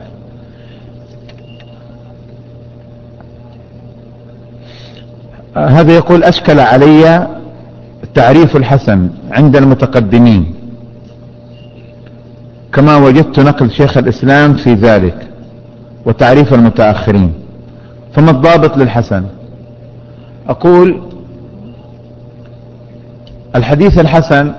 Speaker 1: هذا يقول: أشكل علي تعريف الحسن عند المتقدمين كما وجدت نقل شيخ الإسلام في ذلك وتعريف المتأخرين، فما الضابط للحسن؟ أقول الحديث الحسن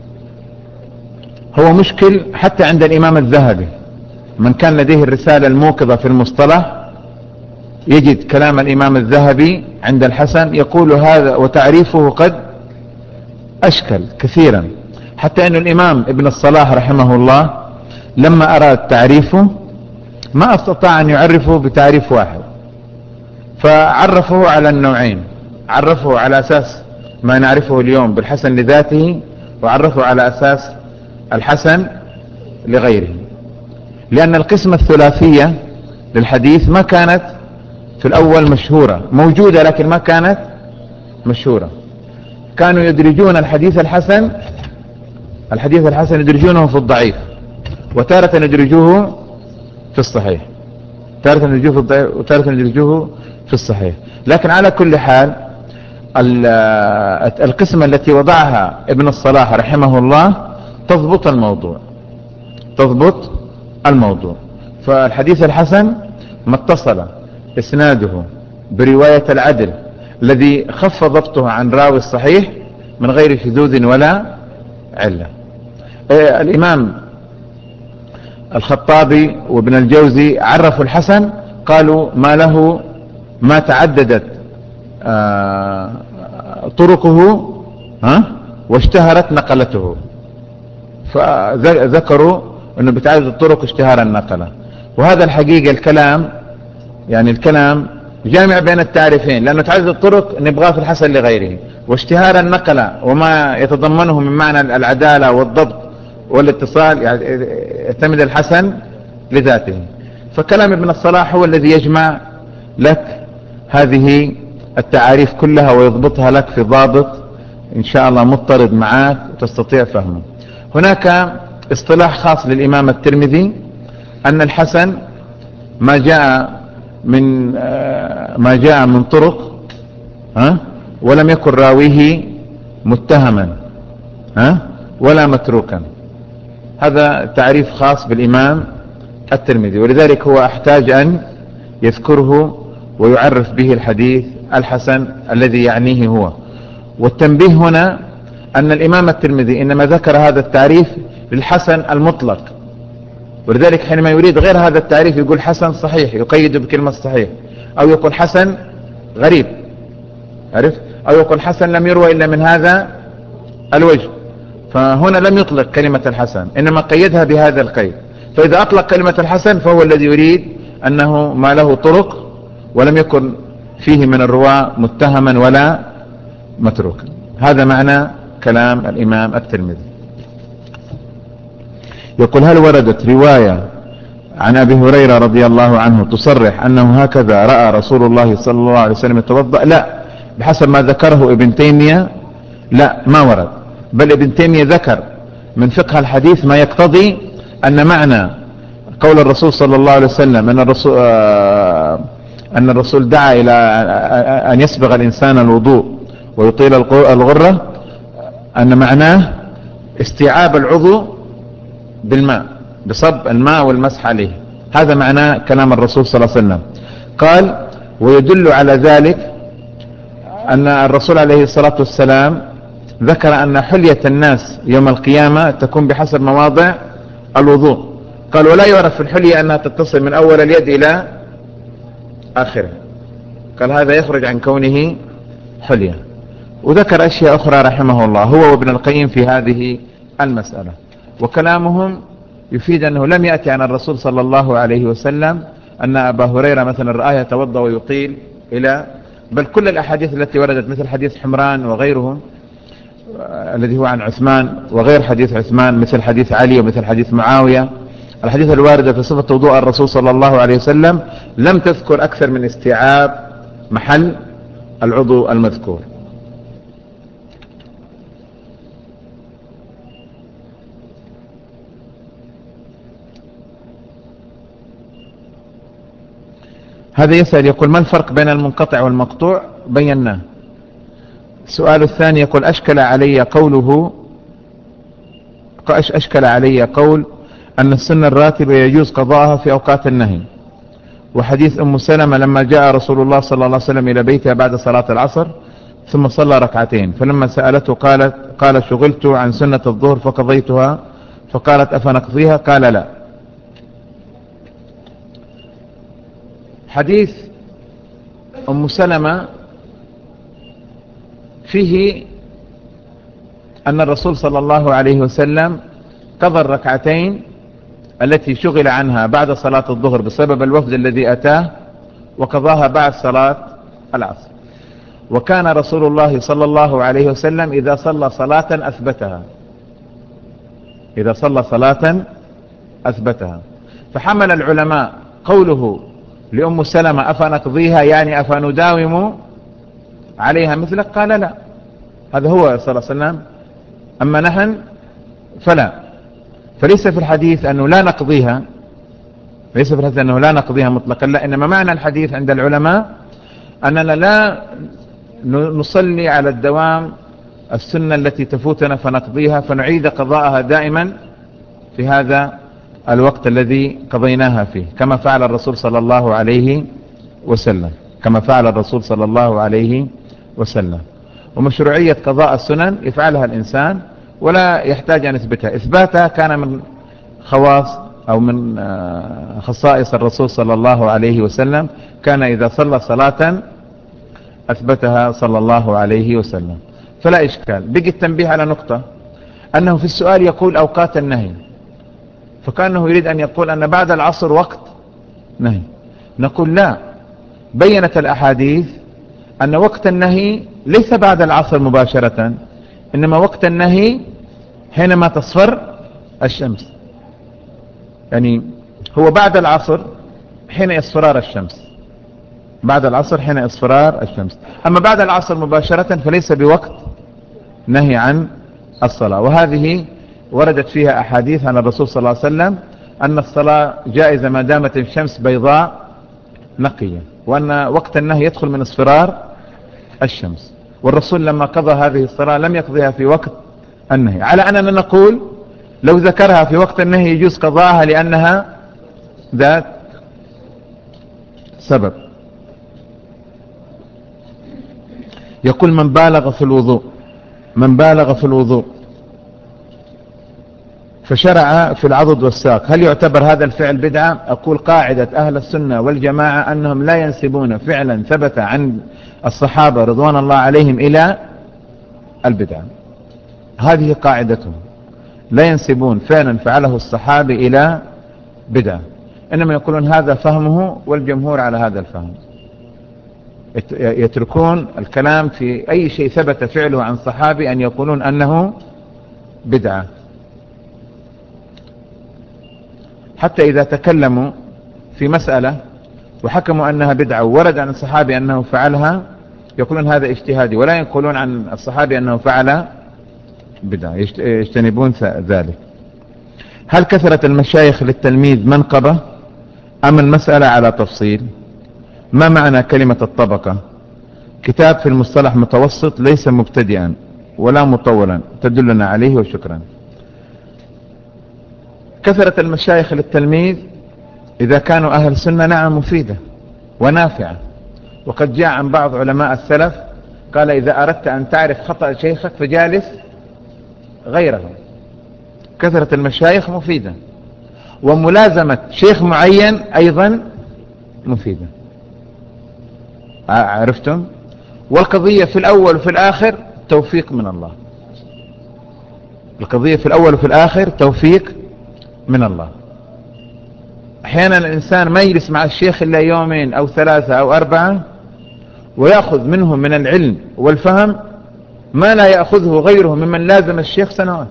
Speaker 1: هو مشكل حتى عند الإمام الذهبي، من كان لديه الرسالة الموقظة في المصطلح يجد كلام الإمام الذهبي عند الحسن يقول هذا، وتعريفه قد أشكل كثيرا، حتى أن الإمام ابن الصلاح رحمه الله لما أراد تعريفه ما استطاع أن يعرفه بتعريف واحد، فعرفه على النوعين، عرفه على أساس ما نعرفه اليوم بالحسن لذاته، وعرفه على أساس الحسن لغيره، لأن القسمة الثلاثية للحديث ما كانت في الأول مشهورة، موجودة لكن ما كانت مشهورة. كانوا يدرجون الحديث الحسن الحديث الحسن يدرجونه في الضعيف، وتارة يدرجوه في الصحيح، تارة يدرجوه في الضعيف وتارة يدرجوه في الصحيح. لكن على كل حال القسمة التي وضعها ابن الصلاح رحمه الله تضبط الموضوع، تضبط الموضوع. فالحديث الحسن ما اتصل اسناده برواية العدل الذي خف ضبطه عن راوي الصحيح من غير شذوذ ولا علة. الإمام الخطابي وابن الجوزي عرفوا الحسن، قالوا ما له ما تعددت طرقه ها واشتهرت نقلته، فذكروا انه بتعدد الطرق اشتهار النقلة. وهذا الحقيقة الكلام يعني الكلام جامع بين التعريفين، لأنه تعدد الطرق نبغاه في الحسن لغيره، واشتهار النقلة وما يتضمنه من معنى العدالة والضبط والاتصال يعني يعتمد الحسن لذاته. فكلام ابن الصلاح هو الذي يجمع لك هذه التعاريف كلها ويضبطها لك في ضابط إن شاء الله مضطرد معاك وتستطيع فهمه. هناك اصطلاح خاص للإمام الترمذي أن الحسن ما جاء من ما جاء من طرق ها ولم يكن راويه متهما ها ولا متروكا. هذا تعريف خاص بالإمام الترمذي، ولذلك هو احتاج أن يذكره ويعرف به الحديث الحسن الذي يعنيه هو. والتنبيه هنا أن الإمام الترمذي إنما ذكر هذا التعريف للحسن المطلق، ولذلك حينما يريد غير هذا التعريف يقول حسن صحيح، يقيد بكلمة صحيح، أو يقول حسن غريب، عرف، أو يقول حسن لم يروى إلا من هذا الوجه. فهنا لم يطلق كلمة الحسن، إنما قيدها بهذا القيد. فإذا أطلق كلمة الحسن فهو الذي يريد أنه ما له طرق ولم يكن فيه من الرواة متهما ولا متروكا. هذا معنى كلام الإمام الترمذي. يقول: هل وردت رواية عن أبي هريرة رضي الله عنه تصرح أنه هكذا رأى رسول الله صلى الله عليه وسلم يتوضأ؟ لا، بحسب ما ذكره ابن تيمية لا، ما ورد. بل ابن تيمية ذكر من فقه الحديث ما يقتضي أن معنى قول الرسول صلى الله عليه وسلم أن الرسول, آه أن الرسول دعا إلى أن يسبغ الإنسان الوضوء ويطيل الغرة، أن معناه استيعاب العضو بالماء، بصب الماء والمسح عليه. هذا معناه كلام الرسول صلى الله عليه وسلم. قال: ويدل على ذلك أن الرسول عليه الصلاة والسلام ذكر أن حلية الناس يوم القيامة تكون بحسب مواضع الوضوء. قال: ولا يعرف الحلية أنها تتصل من أول اليد إلى آخره. قال: هذا يخرج عن كونه حلية. وذكر أشياء أخرى رحمه الله هو وابن القيم في هذه المسألة. وكلامهم يفيد أنه لم يأتي عن الرسول صلى الله عليه وسلم أن أبا هريرة مثلا رآه يتوضأ ويطيل إلى، بل كل الأحاديث التي وردت مثل حديث حمران وغيرهم الذي هو عن عثمان، وغير حديث عثمان مثل حديث علي ومثل حديث معاوية، الحديث الواردة في صفة وضوء الرسول صلى الله عليه وسلم لم تذكر أكثر من استيعاب محل العضو المذكور. هذا يسأل يقول: ما الفرق بين المنقطع والمقطوع؟ بيناه. السؤال الثاني يقول: أشكل علي قوله أشكل علي قول أن السنة الراتبة يجوز قضاءها في أوقات النهي، وحديث أم سلمة لما جاء رسول الله صلى الله عليه وسلم إلى بيتها بعد صلاة العصر ثم صلى ركعتين، فلما سألته قالت قال: شغلت عن سنة الظهر فقضيتها، فقالت: أفنقضيها؟ قال: لا. حديث أم سلمة فيه أن الرسول صلى الله عليه وسلم قضى الركعتين التي شغل عنها بعد صلاة الظهر بسبب الوفد الذي أتاه، وقضاها بعد صلاة العصر. وكان رسول الله صلى الله عليه وسلم إذا صلى صلاة أثبتها إذا صلى صلاة أثبتها فحمل العلماء قوله لأم سلمة: أفنقضيها يعني أفنداوم عليها مثلك؟ قال: لا، هذا هو صلى الله عليه وسلم، أما نحن فلا. فليس في الحديث أنه لا نقضيها ليس في الحديث أنه لا نقضيها مطلقا، لا، إنما معنى الحديث عند العلماء أننا لا نصلي على الدوام السنة التي تفوتنا فنقضيها، فنعيد قضاءها دائما في هذا الوقت الذي قضيناها فيه، كما فعل الرسول صلى الله عليه وسلم كما فعل الرسول صلى الله عليه وسلم. ومشروعية قضاء السنن يفعلها الإنسان ولا يحتاج أن يثبتها. إثباتها كان من خواص أو من خصائص الرسول صلى الله عليه وسلم، كان إذا صلى صلاة أثبتها صلى الله عليه وسلم، فلا إشكال. بقي التنبيه على نقطة، أنه في السؤال يقول أوقات النهي، فكأنه يريد أن يقول أن بعد العصر وقت نهي. نقول لا، بينت الأحاديث أن وقت النهي ليس بعد العصر مباشرة، إنما وقت النهي حينما تصفر الشمس، يعني هو بعد العصر حين اصفرار الشمس بعد العصر حين اصفرار الشمس. أما بعد العصر مباشرة فليس بوقت نهي عن الصلاة. وهذه وردت فيها أحاديث عن الرسول صلى الله عليه وسلم أن الصلاة جائزة ما دامت الشمس بيضاء نقية، وأن وقت النهي يدخل من اصفرار الشمس. والرسول لما قضى هذه الصلاة لم يقضيها في وقت النهي، على أننا نقول لو ذكرها في وقت النهي يجوز قضاءها لأنها ذات سبب. يقول من بالغ في الوضوء من بالغ في الوضوء فشرع في العضد والساق، هل يعتبر هذا الفعل بدعة؟ أقول قاعدة أهل السنة والجماعة أنهم لا ينسبون فعلا ثبت عن الصحابة رضوان الله عليهم إلى البدعة. هذه قاعدتهم، لا ينسبون فعلا فعله الصحابي إلى بدعة، إنما يقولون هذا فهمه والجمهور على هذا الفهم، يتركون الكلام في أي شيء ثبت فعله عن صحابي أن يقولون أنه بدعة. حتى إذا تكلموا في مسألة وحكموا أنها بدعة وورد عن الصحابي أنه فعلها يقولون هذا اجتهادي، ولا يقولون عن الصحابي أنه فعل بدعة، يجتنبون ذلك. هل كثرة المشايخ للتلميذ منقبة أم المسألة على تفصيل؟ ما معنى كلمة الطبقة؟ كتاب في المصطلح متوسط ليس مبتدئا ولا مطولا تدلنا عليه، وشكرا. كثرة المشايخ للتلميذ إذا كانوا أهل سنة نعم مفيدة ونافعة، وقد جاء عن بعض علماء السلف قال إذا أردت أن تعرف خطأ شيخك فجالس غيره. كثرة المشايخ مفيدة، وملازمة شيخ معين أيضا مفيدة. عرفتم؟ والقضية في الأول وفي الآخر توفيق من الله. القضية في الأول وفي الآخر توفيق من الله. أحيانا الإنسان ما يجلس مع الشيخ إلا يومين أو ثلاثة أو أربعة ويأخذ منه من العلم والفهم ما لا يأخذه غيره ممن لازم الشيخ سنوات.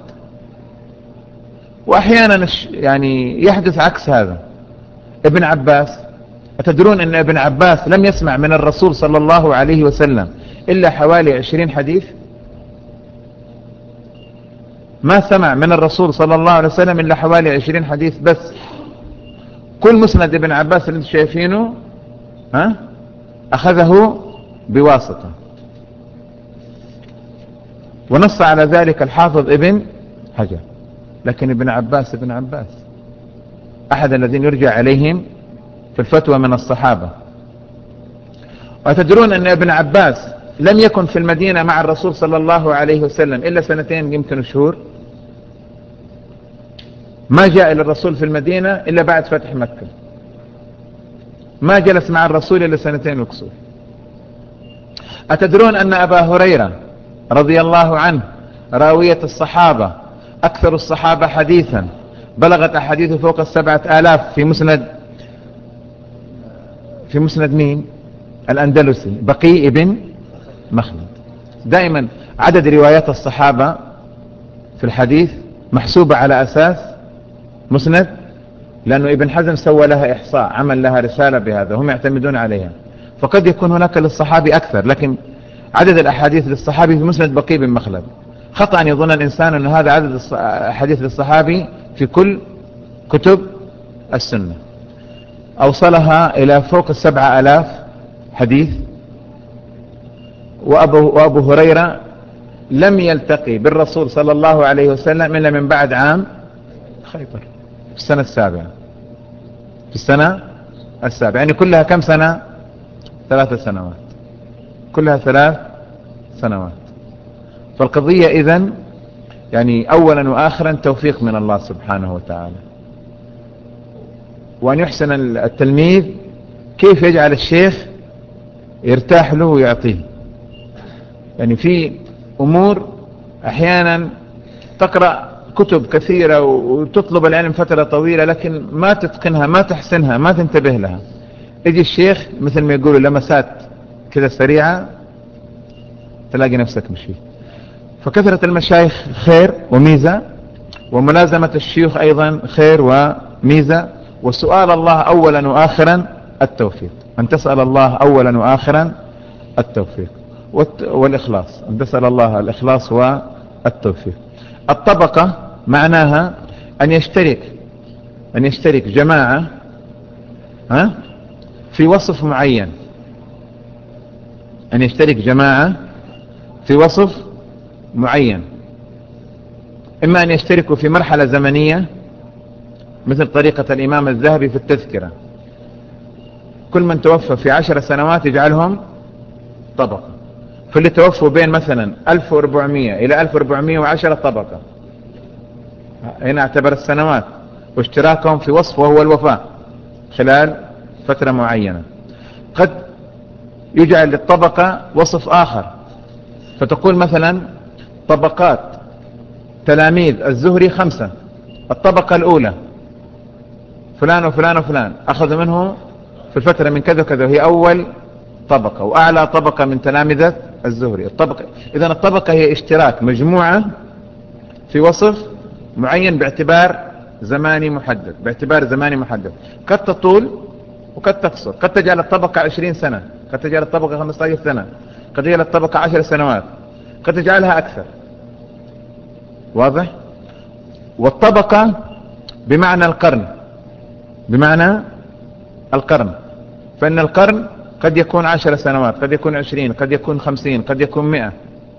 Speaker 1: وأحيانا يعني يحدث عكس هذا. ابن عباس، أتدرون أن ابن عباس لم يسمع من الرسول صلى الله عليه وسلم إلا حوالي عشرين حديث؟ ما سمع من الرسول صلى الله عليه وسلم إلا حوالي عشرين حديث بس. كل مسند ابن عباس اللي انتم شايفينه ها أخذه بواسطة، ونص على ذلك الحافظ ابن حجر. لكن ابن عباس ابن عباس أحد الذين يرجع عليهم في الفتوى من الصحابة. وتدرون أن ابن عباس لم يكن في المدينة مع الرسول صلى الله عليه وسلم إلا سنتين يمكن شهور، ما جاء إلى الرسول في المدينة إلا بعد فتح مكة، ما جلس مع الرسول إلا سنتين وكسور. أتدرون أن أبا هريرة رضي الله عنه راوية الصحابة أكثر الصحابة حديثا، بلغت أحاديثه فوق السبعة آلاف في مسند في مسند مين؟ الأندلسي بقي ابن مخلد. دائما عدد روايات الصحابة في الحديث محسوبة على أساس مسند، لأنه ابن حزم سوى لها إحصاء، عمل لها رسالة بهذا، هم يعتمدون عليها. فقد يكون هناك للصحابي أكثر، لكن عدد الأحاديث للصحابي في مسند بقي بن مخلد. خطأ أن يظن الإنسان أن هذا عدد الأحاديث للصحابي في كل كتب السنة. أوصلها إلى فوق السبعة آلاف حديث. وأبو, وأبو هريرة لم يلتقي بالرسول صلى الله عليه وسلم إلا من بعد عام خيبر في السنة السابعة في السنة السابعة يعني كلها كم سنة؟ ثلاث سنوات كلها ثلاث سنوات. فالقضية إذن يعني أولا وآخرا توفيق من الله سبحانه وتعالى، وأن يحسن التلميذ كيف يجعل الشيخ يرتاح له ويعطيه. يعني في أمور أحيانا تقرأ كتب كثيرة وتطلب العلم فترة طويلة لكن ما تتقنها ما تحسنها ما تنتبه لها، يجي الشيخ مثل ما يقولوا لمسات كذا سريعة تلاقي نفسك مشي. فكثرة المشايخ خير وميزة، وملازمة الشيوخ أيضا خير وميزة، وسؤال الله أولا وآخرا التوفيق، أن تسأل الله أولا وآخرا التوفيق. والإخلاص، أن تسأل الله الإخلاص والتوفيق. الطبقة معناها أن يشترك أن يشترك جماعة ها في وصف معين، أن يشترك جماعة في وصف معين، إما أن يشتركوا في مرحلة زمنية مثل طريقة الإمام الذهبي في التذكرة، كل من توفى في عشر سنوات يجعلهم طبقة، فاللي توفوا بين مثلا ألف وأربعمائة إلى ألف وأربعمائة وعشرة طبقة، هنا اعتبر السنوات واشتراكهم في وصف وهو الوفاة خلال فترة معينة. قد يجعل للطبقة وصف آخر، فتقول مثلا طبقات تلاميذ الزهري خمسة، الطبقة الأولى فلان وفلان وفلان أخذ منه في الفترة من كذا وكذا، هي أول طبقة وأعلى طبقة من تلامذة الزهري الطبقة. إذن الطبقة هي اشتراك مجموعة في وصف معين باعتبار زماني محدد باعتبار زماني محدد قد تطول وقد تقصر، قد تجعل الطبقة عشرين سنة، قد تجعل الطبقة خمسة عشر سنة، قد تجعل الطبقة عشر سنوات، قد تجعلها أكثر. واضح؟ والطبقة بمعنى القرن، بمعنى القرن، فإن القرن قد يكون عشر سنوات، قد يكون عشرين، قد يكون خمسين، قد يكون مئة.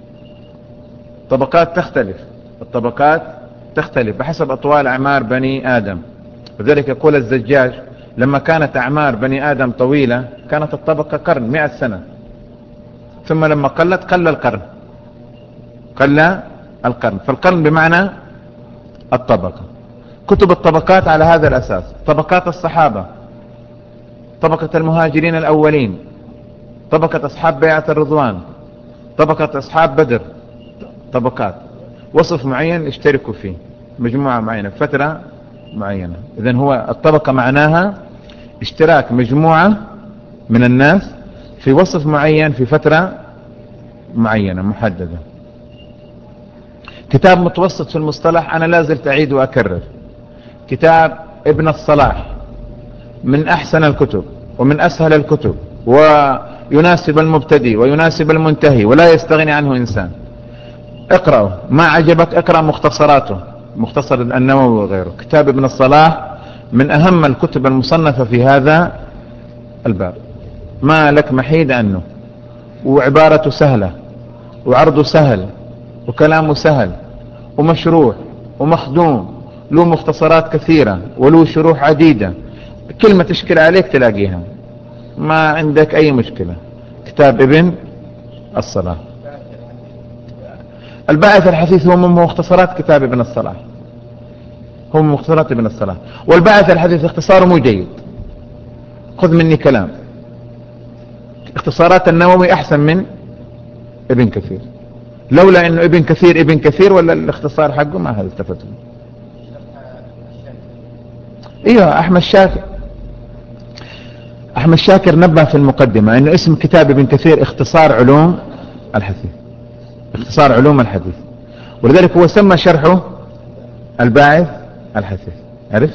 Speaker 1: طبقات تختلف، الطبقات تختلف بحسب أطوال أعمار بني آدم. وذلك يقول الزجاج لما كانت أعمار بني آدم طويلة كانت الطبقة قرن مئة سنة، ثم لما قلت قل القرن قل القرن فالقرن بمعنى الطبقة. كتب الطبقات على هذا الأساس: طبقات الصحابة، طبقة المهاجرين الأولين، طبقة أصحاب بيعة الرضوان، طبقة أصحاب بدر، طبقات وصف معين اشتركوا فيه مجموعة معينة فترة معينة. إذن هو الطبقة معناها اشتراك مجموعة من الناس في وصف معين في فترة معينة محددة. كتاب متوسط في المصطلح أنا لازلت أعيد وأكرر، كتاب ابن الصلاح من أحسن الكتب ومن أسهل الكتب، ويناسب المبتدئ ويناسب المنتهي ولا يستغني عنه إنسان. اقرأه، ما عجبك اقرأ مختصراته، مختصر النووي وغيره. كتاب ابن الصلاح من أهم الكتب المصنفة في هذا الباب، ما لك محيد عنه، وعبارته سهلة وعرضه سهل وكلامه سهل ومشروح ومخدوم، له مختصرات كثيرة وله شروح عديدة، كلمة تشكل عليك تلاقيها، ما عندك أي مشكلة. كتاب ابن الصلاح. الباعث الحثيث هو من مختصرات كتاب ابن الصلاح، هو من مختصرات ابن الصلاح. والباعث الحثيث اختصاره مو جيد، خذ مني كلام، اختصارات النووي أحسن من ابن كثير، لولا انه ابن كثير ابن كثير ولا الاختصار حقه ما هذا التفتوا. ايوه احمد شاكر، احمد شاكر نبه في المقدمة انه اسم كتاب ابن كثير اختصار علوم الحديث، اختصار علوم الحديث، ولذلك هو سمى شرحه الباعث الحثيث. عرفت؟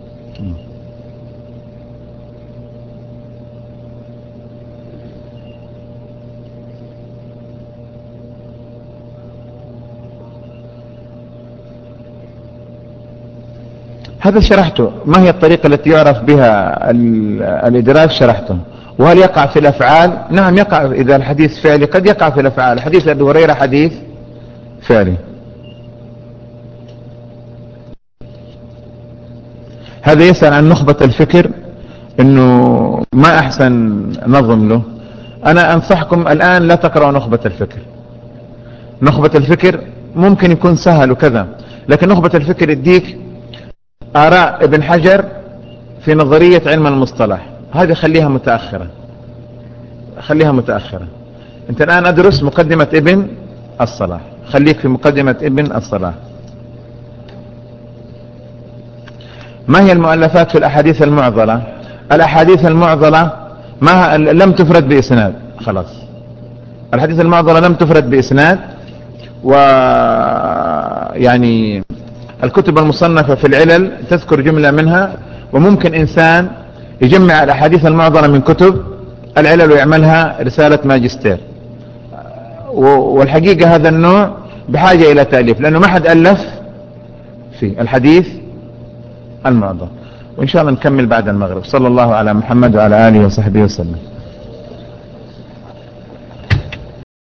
Speaker 1: هذا شرحته، ما هي الطريقة التي يعرف بها الإدراج شرحته. وهل يقع في الأفعال؟ نعم يقع، إذا الحديث فعلي قد يقع في الأفعال. حديث أبي هريرة حديث فعلي. هذا يسأل عن نخبة الفكر، انه ما احسن نظم له. انا انصحكم الان لا تقرأوا نخبة الفكر. نخبة الفكر ممكن يكون سهل وكذا، لكن نخبة الفكر يديك آراء ابن حجر في نظرية علم المصطلح، هذه خليها متأخرة، خليها متأخرة. انت الآن ادرس مقدمة ابن الصلاح، خليك في مقدمة ابن الصلاح. ما هي المؤلفات في الأحاديث المعضلة؟ الأحاديث المعضلة ما لم تفرد بإسناد، خلاص الحديث المعضلة لم تفرد بإسناد، ويعني الكتب المصنفة في العلل تذكر جملة منها، وممكن إنسان يجمع الأحاديث المعضلة من كتب العلل ويعملها رسالة ماجستير. والحقيقة هذا النوع بحاجة إلى تأليف، لأنه ما حد ألف في الحديث المعضل. وإن شاء الله نكمل بعد المغرب. صلى الله على محمد وعلى آله وصحبه وسلم.